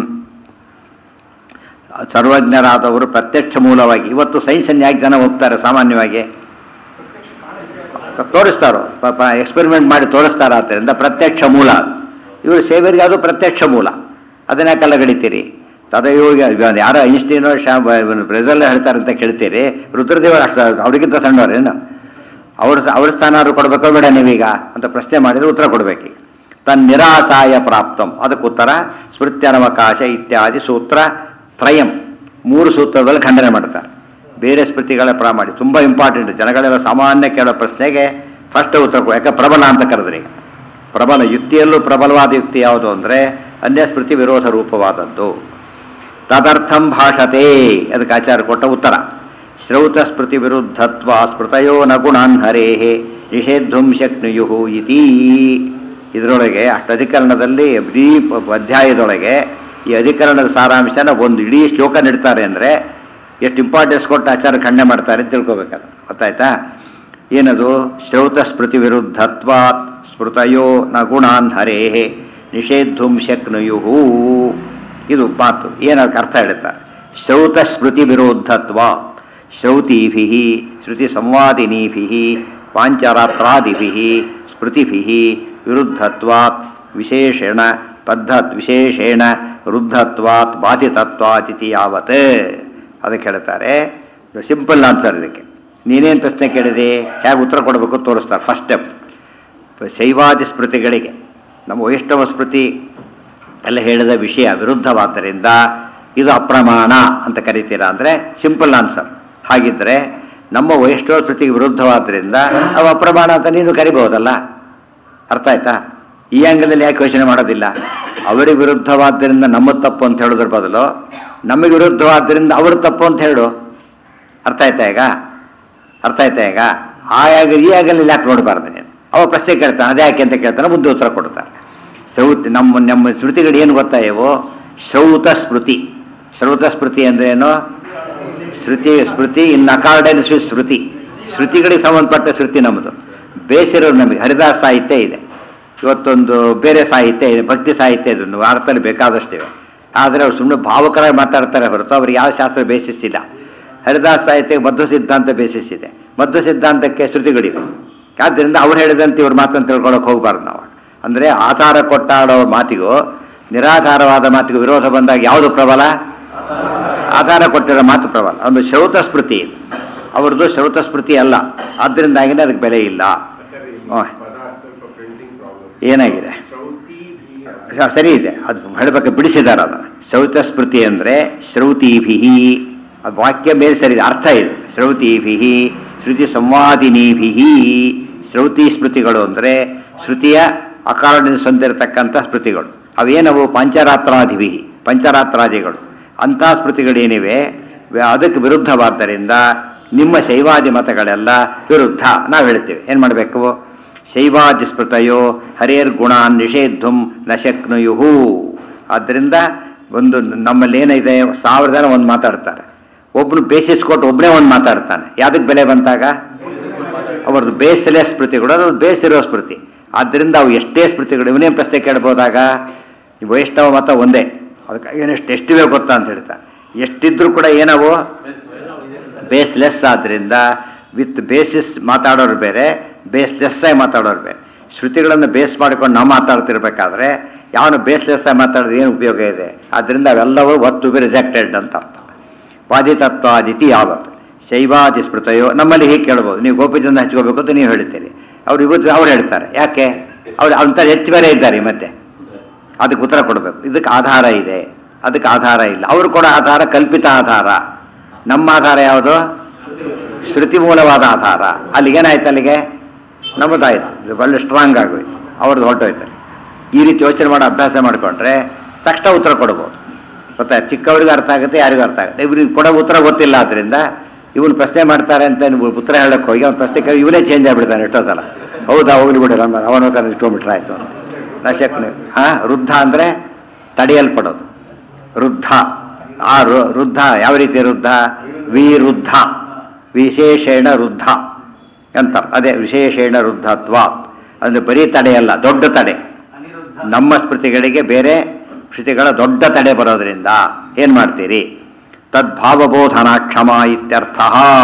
ಸರ್ವಜ್ಞರಾದವರು ಪ್ರತ್ಯಕ್ಷ ಮೂಲವಾಗಿ. ಇವತ್ತು ಸೈನ್ಸನ್ನು ಯಾಕೆ ಜನ ಹೋಗ್ತಾರೆ? ಸಾಮಾನ್ಯವಾಗಿ ತೋರಿಸ್ತಾರೋ, ಪಾಪ ಎಕ್ಸ್ಪೆರಿಮೆಂಟ್ ಮಾಡಿ ತೋರಿಸ್ತಾರ. ಆದ್ದರಿಂದ ಪ್ರತ್ಯಕ್ಷ ಮೂಲ. ಇವರು ಸೇವರಿಗೆ ಅದು ಪ್ರತ್ಯಕ್ಷ ಮೂಲ. ಅದನ್ನ ಕಲ್ಲಗಡಿತೀರಿ. ತದಯೋಗ ಯಾರೋ ಐನ್ಸ್ಟೀನೋ ಶಾ ಬ್ರೆಜಲ್ ಹೇಳ್ತಾರೆ ಅಂತ ಕೇಳ್ತೀರಿ. ರುದ್ರದೇವರು ಅಷ್ಟು ಅವ್ರಿಗಿಂತ ಸಣ್ಣವ್ರೇನು? ಅವ್ರ ಅವ್ರ ಸ್ಥಾನ ಕೊಡಬೇಕೋ ಬೇಡ ನೀವೀಗ ಅಂತ ಪ್ರಶ್ನೆ ಮಾಡಿದ್ರೆ ಉತ್ತರ ಕೊಡಬೇಕು. ತನ್ನ ನಿರಾಸಾಯ ಪ್ರಾಪ್ತಂ. ಅದಕ್ಕೆ ಉತ್ತರ ಸ್ಮೃತ್ಯನವಕಾಶ ಇತ್ಯಾದಿ ಸೂತ್ರ ತ್ರಯಂ, ಮೂರು ಸೂತ್ರದಲ್ಲಿ ಖಂಡನೆ ಮಾಡ್ತಾರೆ. ಬೇರೆ ಸ್ಮೃತಿಗಳ ಪ್ರಾಮಾಣಿ ತುಂಬ ಇಂಪಾರ್ಟೆಂಟ್. ಜನಗಳೆಲ್ಲ ಸಾಮಾನ್ಯ ಕೇಳೋ ಪ್ರಶ್ನೆಗೆ ಫಸ್ಟ್ ಉತ್ತರ ಕೊಡ. ಯಾಕೆ ಪ್ರಬಲ ಅಂತ ಕರೆದ್ರಿ. ಪ್ರಬಲ ಯುಕ್ತಿಯಲ್ಲೂ ಪ್ರಬಲವಾದ ಯುಕ್ತಿ ಯಾವುದು ಅಂದರೆ ಅನ್ಯ ಸ್ಮೃತಿ ವಿರೋಧ ರೂಪವಾದದ್ದು. ತದರ್ಥಂ ಭಾಷತೆ. ಅದಕ್ಕೆ ಆಚಾರ್ಯ ಕೊಟ್ಟ ಉತ್ತರ ಶ್ರೌತ ಸ್ಮೃತಿ ವಿರುದ್ಧತ್ವ ಸ್ಮೃತಯೋ ನ ಗುಣಾನ್ ಹರೇಹೇ ನಿಷೇಧುಂ ಶಕ್ನುಯು ಇತಿ. ಇದರೊಳಗೆ ಅಷ್ಟಧಿಕರಣದಲ್ಲಿ ಇಡೀ ಅಧ್ಯಾಯದೊಳಗೆ ಈ ಅಧಿಕರಣದ ಸಾರಾಂಶನ ಒಂದು ಇಡೀ ಶ್ಲೋಕ ನೀಡ್ತಾರೆ. ಅಂದರೆ ಎಷ್ಟು ಇಂಪಾರ್ಟೆನ್ಸ್ ಕೊಟ್ಟು ಆಚಾರ್ಯ ಖಂಡನೆ ಮಾಡ್ತಾರೆ ಅಂತ ತಿಳ್ಕೊಬೇಕಾದ್ರೆ ಗೊತ್ತಾಯ್ತಾ? ಏನದು? ಶ್ರೌತ ಸ್ಮೃತಿ ವಿರುದ್ಧತ್ವಾತ್ ಸ್ಮೃತಯೋ ನ ಗುಣಾನ್ ಹರೇಹೇ ನಿಷೇಧುಂ ಶಕ್ನುಯು. ಇದು ಮಾತು ಏನಕ್ಕೆ ಅರ್ಥ ಹೇಳ್ತಾರೆ. ಶ್ರೌತ ಸ್ಮೃತಿ ವಿರೋಧತ್ವ, ಶ್ರೌತೀಭಿ ಶ್ರುತಿ ಸಂವಾದಿನೀಭಿ ಪಾಂಚರಾತ್ರಾದಿಭಿ ಸ್ಮೃತಿಭಿ ವಿರುದ್ಧತ್ವಾತ್ ವಿಶೇಷಣ ಪದ್ಧತ್ ವಿಶೇಷೇಣ ವೃದ್ಧತ್ವಾತ್ ಬಾಧಿತತ್ವಾತ್ ಇತಿ ಯಾವತ್. ಅದಕ್ಕೆ ಹೇಳ್ತಾರೆ ಸಿಂಪಲ್ ಆನ್ಸರ್ ಇದಕ್ಕೆ. ನೀನೇನು ಪ್ರಶ್ನೆ ಕೇಳಿದೆ, ಹೇಗೆ ಉತ್ತರ ಕೊಡಬೇಕು ತೋರಿಸ್ತಾರೆ. ಫಸ್ಟ್ ಸ್ಟೆಪ್ ಶೈವಾದಿ ಸ್ಮೃತಿಗಳಿಗೆ ನಮ್ಮ ವೈಷ್ಣವ ಸ್ಮೃತಿ ಎಲ್ಲ ಹೇಳಿದ ವಿಷಯ ವಿರುದ್ಧವಾದ್ದರಿಂದ ಇದು ಅಪ್ರಮಾಣ ಅಂತ ಕರಿತೀರಾ ಅಂದರೆ ಸಿಂಪಲ್ ಆನ್ಸರ್. ಹಾಗಿದ್ರೆ ನಮ್ಮ ವೈಷ್ಣವ ಸ್ಮೃತಿಗೆ ವಿರುದ್ಧವಾದ್ದರಿಂದ ಅವು ಅಪ್ರಮಾಣ ಅಂತ ನೀನು ಕರಿಬಹುದಲ್ಲ. ಅರ್ಥ ಆಯ್ತಾ? ಈ ಆಂಗಲಲ್ಲಿ ಯಾಕೆ ಯೋಚನೆ ಮಾಡೋದಿಲ್ಲ? ಅವರಿಗೆ ವಿರುದ್ಧವಾದ್ದರಿಂದ ನಮ್ಮ ತಪ್ಪು ಅಂತ ಹೇಳೋದ್ರ ಬದಲು ನಮಗೆ ವಿರುದ್ಧವಾದ್ದರಿಂದ ಅವ್ರ ತಪ್ಪು ಅಂತ ಹೇಳು. ಅರ್ಥ ಆಯ್ತಾ ಈಗ? ಅರ್ಥ ಆಯ್ತಾ ಈಗ? ಆ ಆಗ ಈ ಆಗಲ್ಲಿ ಯಾಕೆ ನೋಡಬಾರ್ದು ನೀನು? ಅವ ಪ್ರಶ್ನೆ ಕೇಳ್ತಾನೆ, ಅದೇ ಯಾಕೆ ಅಂತ ಕೇಳ್ತಾನೆ, ಮುಂದೆ ಉತ್ತರ ಕೊಡ್ತಾರೆ. ಶ್ರೌತಿ ನಮ್ಮ ನಮ್ಮ ಸ್ಮೃತಿಗಳು ಏನು ಗೊತ್ತಾ ಇವು? ಶ್ರೌತ ಸ್ಮೃತಿ. ಶ್ರೌತ ಸ್ಮೃತಿ ಅಂದ್ರೆ ಏನು? ಶ್ರುತಿ ಸ್ಮೃತಿ ಇನ್ ಅಕಾರ್ಡೆನ್ಸ್ ವಿತ್ ಶ್ರುತಿ. ಶ್ರುತಿಗಳಿಗೆ ಸಂಬಂಧಪಟ್ಟ ಶ್ರುತಿ ನಮ್ಮದು. ಬೇಸಿರೋದು ನಮಗೆ ಹರಿದಾಸ ಸಾಹಿತ್ಯ ಇದೆ, ಇವತ್ತೊಂದು ಬೇರೆ ಸಾಹಿತ್ಯ ಇದೆ, ಭಕ್ತಿ ಸಾಹಿತ್ಯ ಇದೆ, ಅರ್ಥದಲ್ಲಿ ಬೇಕಾದಷ್ಟಿವೆ. ಆದರೆ ಅವ್ರು ಸುಮ್ಮನೆ ಭಾವುಕರಾಗಿ ಮಾತಾಡ್ತಾರೆ ಹೊರತು ಅವ್ರಿಗೆ ಯಾವ ಶಾಸ್ತ್ರ ಬೇಸಿಸ್ ಇಲ್ಲ. ಹರಿದಾಸ ಸಾಹಿತ್ಯಕ್ಕೆ ಮಧ್ವ ಸಿದ್ಧಾಂತ ಬೇಸಿಸ್ ಇದೆ, ಮಧ್ವ ಸಿದ್ಧಾಂತಕ್ಕೆ ಶ್ರುತಿಗಳಿವೆ. ಆದ್ದರಿಂದ ಅವ್ರು ಹೇಳಿದಂತೆ ಇವ್ರ ಮಾತನ್ನು ತಿಳ್ಕೊಳಕ್ಕೆ ಹೋಗ್ಬಾರ್ದು ನಾವು. ಅಂದರೆ ಆಧಾರ ಕೊಟ್ಟಾಡೋ ಮಾತಿಗೂ ನಿರಾಧಾರವಾದ ಮಾತಿಗೂ ವಿರೋಧ ಬಂದಾಗ ಯಾವುದು ಪ್ರಬಲ? ಆಧಾರ ಕೊಟ್ಟಿರೋ ಮಾತು ಪ್ರಬಲ. ಒಂದು ಶ್ರೌತ ಸ್ಮೃತಿ, ಅವ್ರದ್ದು ಶ್ರೌತ ಸ್ಮೃತಿ ಅಲ್ಲ, ಆದ್ದರಿಂದಾಗಿನೇ ಅದಕ್ಕೆ ಬೆಲೆ ಇಲ್ಲ. ಏನಾಗಿದೆ ಸರಿ ಇದೆ, ಅದು ಹೇಳಬೇಕು, ಬಿಡಿಸಿದ್ದಾರೆ ಅದನ್ನು. ಶ್ರೌತ ಸ್ಮೃತಿ ಅಂದರೆ ಶ್ರೌತೀಭಿ, ವಾಕ್ಯ ಬೇರೆ ಸರಿ, ಅರ್ಥ ಇದೆ. ಶ್ರೌತೀಭಿ ಶ್ರುತಿ ಸಂವಾದಿನೀಭಿ. ಶ್ರೌತಿ ಸ್ಮೃತಿಗಳು ಅಂದರೆ ಶ್ರುತಿಯ ಅಕಾರದಿಂದ ಸಂದಿರತಕ್ಕಂಥ ಸ್ಮೃತಿಗಳು. ಅವೇನವು? ಪಂಚರಾತ್ರಾಧಿಭಿ, ಪಂಚರಾತ್ರಾದಿಗಳು. ಅಂಥ ಸ್ಮೃತಿಗಳೇನಿವೆ ಅದಕ್ಕೆ ವಿರುದ್ಧವಾದ್ದರಿಂದ ನಿಮ್ಮ ಶೈವಾದಿ ಮತಗಳೆಲ್ಲ ವಿರುದ್ಧ. ನಾವು ಹೇಳ್ತೇವೆ ಏನು ಮಾಡಬೇಕು? ಶೈವಾದಿ ಸ್ಮೃತಯೋ ಹರೇರ್ ಗುಣಾನ್ ನಿಷೇಧುಂ ನ ಶಕ್ನುಯುಹು. ಆದ್ದರಿಂದ ಒಂದು ನಮ್ಮಲ್ಲಿ ಏನಿದೆ, ಸಾವಿರ ಜನ ಒಂದು ಮಾತಾಡ್ತಾರೆ, ಒಬ್ಬನು ಬೇಸಿಸ್ ಕೊಟ್ಟು ಒಬ್ಬನೇ ಒಂದು ಮಾತಾಡ್ತಾನೆ. ಯಾವುದಕ್ಕೆ ಬೆಲೆ ಬಂತಾಗ? ಅವ್ರದ್ದು ಬೇಸ್ಲೆಸ್ ಸ್ಮೃತಿಗಳು, ಅದು ಬೇಸ್ ಇರೋ ಸ್ಮೃತಿ. ಆದ್ದರಿಂದ ಅವು ಎಷ್ಟೇ ಸ್ಮೃತಿಗಳು, ಇವನೇನು ಪ್ರಶ್ನೆ ಕೇಳ್ಬೋದಾಗ, ವೈಷ್ಣವ ಮತ ಒಂದೇ, ಅದಕ್ಕೆ ಏನೆಷ್ಟು ಎಷ್ಟಿವೆ ಗೊತ್ತಾ ಅಂತ ಹೇಳ್ತಾರೆ. ಎಷ್ಟಿದ್ರೂ ಕೂಡ ಏನವು ಬೇಸ್ಲೆಸ್. ಆದ್ದರಿಂದ ವಿತ್ ಬೇಸಿಸ್ ಮಾತಾಡೋರು ಬೇರೆ, ಬೇಸ್ಲೆಸ್ ಆಗಿ ಮಾತಾಡೋರು ಬೇರೆ. ಶ್ರುತಿಗಳನ್ನು ಬೇಸ್ ಮಾಡಿಕೊಂಡು ನಾವು ಮಾತಾಡ್ತಿರ್ಬೇಕಾದ್ರೆ ಯಾವನು ಬೇಸ್ಲೆಸ್ ಆಗಿ ಮಾತಾಡೋದು ಏನು ಉಪಯೋಗ ಇದೆ? ಆದ್ದರಿಂದ ಅವೆಲ್ಲವೂ ಒತ್ತು ಬಿ ರಿಜೆಕ್ಟೆಡ್ ಅಂತ ಅರ್ಥ. ವಾದಿತತ್ವಾದಿತಿ ಯಾವತ್ತು ಶೈವಾದಿ ಸ್ಮೃತಯೋ. ನಮ್ಮಲ್ಲಿ ಹೀಗೆ ಕೇಳ್ಬೋದು, ನೀವು ಗೋಪಿಚಂದ ಹಚ್ಕೋಬೇಕು ಅಂತ ನೀವು ಹೇಳ್ತೀರಿ, ಅವ್ರು ಇವತ್ತು ಅವ್ರು ಹೇಳ್ತಾರೆ. ಯಾಕೆ? ಅವ್ರು ಅಂಥ ಹೆಚ್ಚು ಬೇರೆ ಇದ್ದಾರೆ, ಮತ್ತೆ ಅದಕ್ಕೆ ಉತ್ತರ ಕೊಡಬೇಕು. ಇದಕ್ಕೆ ಆಧಾರ ಇದೆ, ಅದಕ್ಕೆ ಆಧಾರ ಇಲ್ಲ. ಅವರು ಕೂಡ ಆಧಾರ ಕಲ್ಪಿತ ಆಧಾರ. ನಮ್ಮ ಆಧಾರ ಯಾವುದು? ಶ್ರುತಿ ಮೂಲವಾದ ಆಧಾರ. ಅಲ್ಲಿಗೇನಾಯ್ತು? ಅಲ್ಲಿಗೆ ನಮ್ಮದಾಯ್ತು, ಒಳ್ಳೆ ಸ್ಟ್ರಾಂಗ್ ಆಗೋಯ್ತು, ಅವ್ರದ್ದು ಹೊರಟೋಯ್ತಾರೆ. ಈ ರೀತಿ ಯೋಚನೆ ಮಾಡೋ ಅಭ್ಯಾಸ ಮಾಡಿಕೊಂಡ್ರೆ ತಕ್ಷಣ ಉತ್ತರ ಕೊಡ್ಬೋದು. ಗೊತ್ತಾ? ಚಿಕ್ಕವರಿಗೂ ಅರ್ಥ ಆಗುತ್ತೆ, ಯಾರಿಗೂ ಅರ್ಥ ಆಗುತ್ತೆ. ಇವ್ರಿಗೆ ಕೊಡೋ ಉತ್ತರ ಗೊತ್ತಿಲ್ಲ, ಆದ್ದರಿಂದ ಇವನು ಪ್ರಶ್ನೆ ಮಾಡ್ತಾರೆ ಅಂತ ನೀವು ಉತ್ತರ ಹೇಳಕ್ಕೆ ಹೋಗಿ ಅವ್ನು ಪ್ರಶ್ನೆ ಕೇಳಿ ಇವನೇ ಚೇಂಜ್ ಆಗಿಬಿಡ್ತಾನೆ ಎಷ್ಟೋ ಸಲ. ಹೌದಾ, ಹೋಗ್ಲಿ ಬಿಡಲ್ಲ, ಅವನ ಇಟ್ಕೊಂಡ್ಬಿಟ್ರೆ ಆಯ್ತು ಅಂತ. ನಶಕ್ನು ಹಾಂ. ವೃದ್ಧ ಅಂದರೆ ತಡೆಯಲ್ಪಡೋದು, ವೃದ್ಧ. ಆ ವೃದ್ಧ ಯಾವ ರೀತಿ ವೃದ್ಧ? ವಿರುದ್ಧ, ವಿಶೇಷೇಣ ವೃದ್ಧ ಅಂತ. ಅದೇ ವಿಶೇಷೇಣ ವೃದ್ಧತ್ವ ಅಂದರೆ ಬರೀ ತಡೆಯಲ್ಲ, ದೊಡ್ಡ ತಡೆ. ನಮ್ಮ ಸ್ಮೃತಿಗಳಿಗೆ ಬೇರೆ ಶ್ರುತಿಗಳ ದೊಡ್ಡ ತಡೆ ಬರೋದ್ರಿಂದ ಏನು ಮಾಡ್ತೀರಿ? ತದ್ಭಾವಬೋಧನಾ ಕ್ಷಮ ಇತ್ಯರ್ಥ.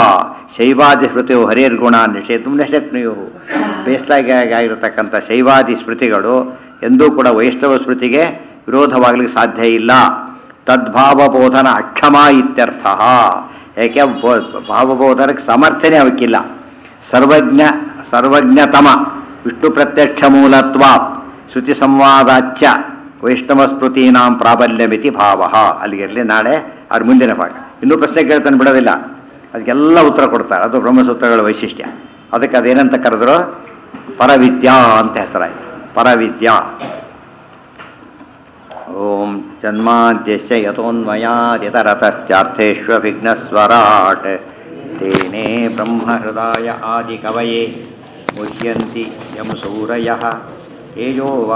ಶೈವಾದಿ ಸ್ಮೃತಿಯು ಹರೇರ್ಗುಣ ನಿಷೇಧ ನಶಕ್ನುಯು. ಬೇಸ್ಲಾಗಿ ಆಗಿರತಕ್ಕಂಥ ಶೈವಾದಿ ಸ್ಮೃತಿಗಳು ಎಂದೂ ಕೂಡ ವೈಷ್ಣವ ಸ್ಮೃತಿಗೆ ವಿರೋಧವಾಗಲಿಕ್ಕೆ ಸಾಧ್ಯ ಇಲ್ಲ. ತದ್ಭಾವಬೋಧನ ಅಕ್ಷಮ ಇತ್ಯರ್ಥ. ಯಾಕೆ? ಭಾವಬೋಧನಕ್ಕೆ ಸಮರ್ಥನೆ ಅವಕ್ಕಿಲ್ಲ. ಸರ್ವಜ್ಞ ಸರ್ವಜ್ಞತಮ ವಿಷ್ಣು ಪ್ರತ್ಯಕ್ಷ ಮೂಲತ್ವ ಶ್ರುತಿ ಸಂವಾದಾಚ್ಯ ವೈಷ್ಣವ ಸ್ಮೃತೀನಾಂ ಪ್ರಾಬಲ್ಯಮಿತಿ ಭಾವ. ಅಲ್ಲಿಗಿರಲಿ, ನಾಳೆ ಅವ್ರ ಮುಂದಿನ ಭಾಗ. ಇನ್ನೂ ಪ್ರಶ್ನೆ ಕೇಳ್ತಾನೆ ಬಿಡೋದಿಲ್ಲ, ಅದಕ್ಕೆಲ್ಲ ಉತ್ತರ ಕೊಡ್ತಾರೆ. ಅದು ಬ್ರಹ್ಮಸೂತ್ರಗಳ ವೈಶಿಷ್ಟ್ಯ. ಅದಕ್ಕೆ ಅದೇನಂತ ಕರೆದ್ರು? ಪರವಿದ್ಯಾ ಅಂತ ಹೆಸರಾಯಿತು, ಪರವಿದ್ಯಾ. ಓಂ ಜನ್ಮಾದ್ಯಸ್ಯ ಯತೋನ್ಮಯಾದಿತರತಶ್ಚಾರ್ಥೇಷ್ವವಿಘ್ನಸ್ವರಾಟ್ ತೇನೇ ಬ್ರಹ್ಮಹೃದಾಯ ಆದಿಕವಯೇ ಮುಹ್ಯಂತಿ ಯಂ ಸೂರಯಃ ತೇಜೋ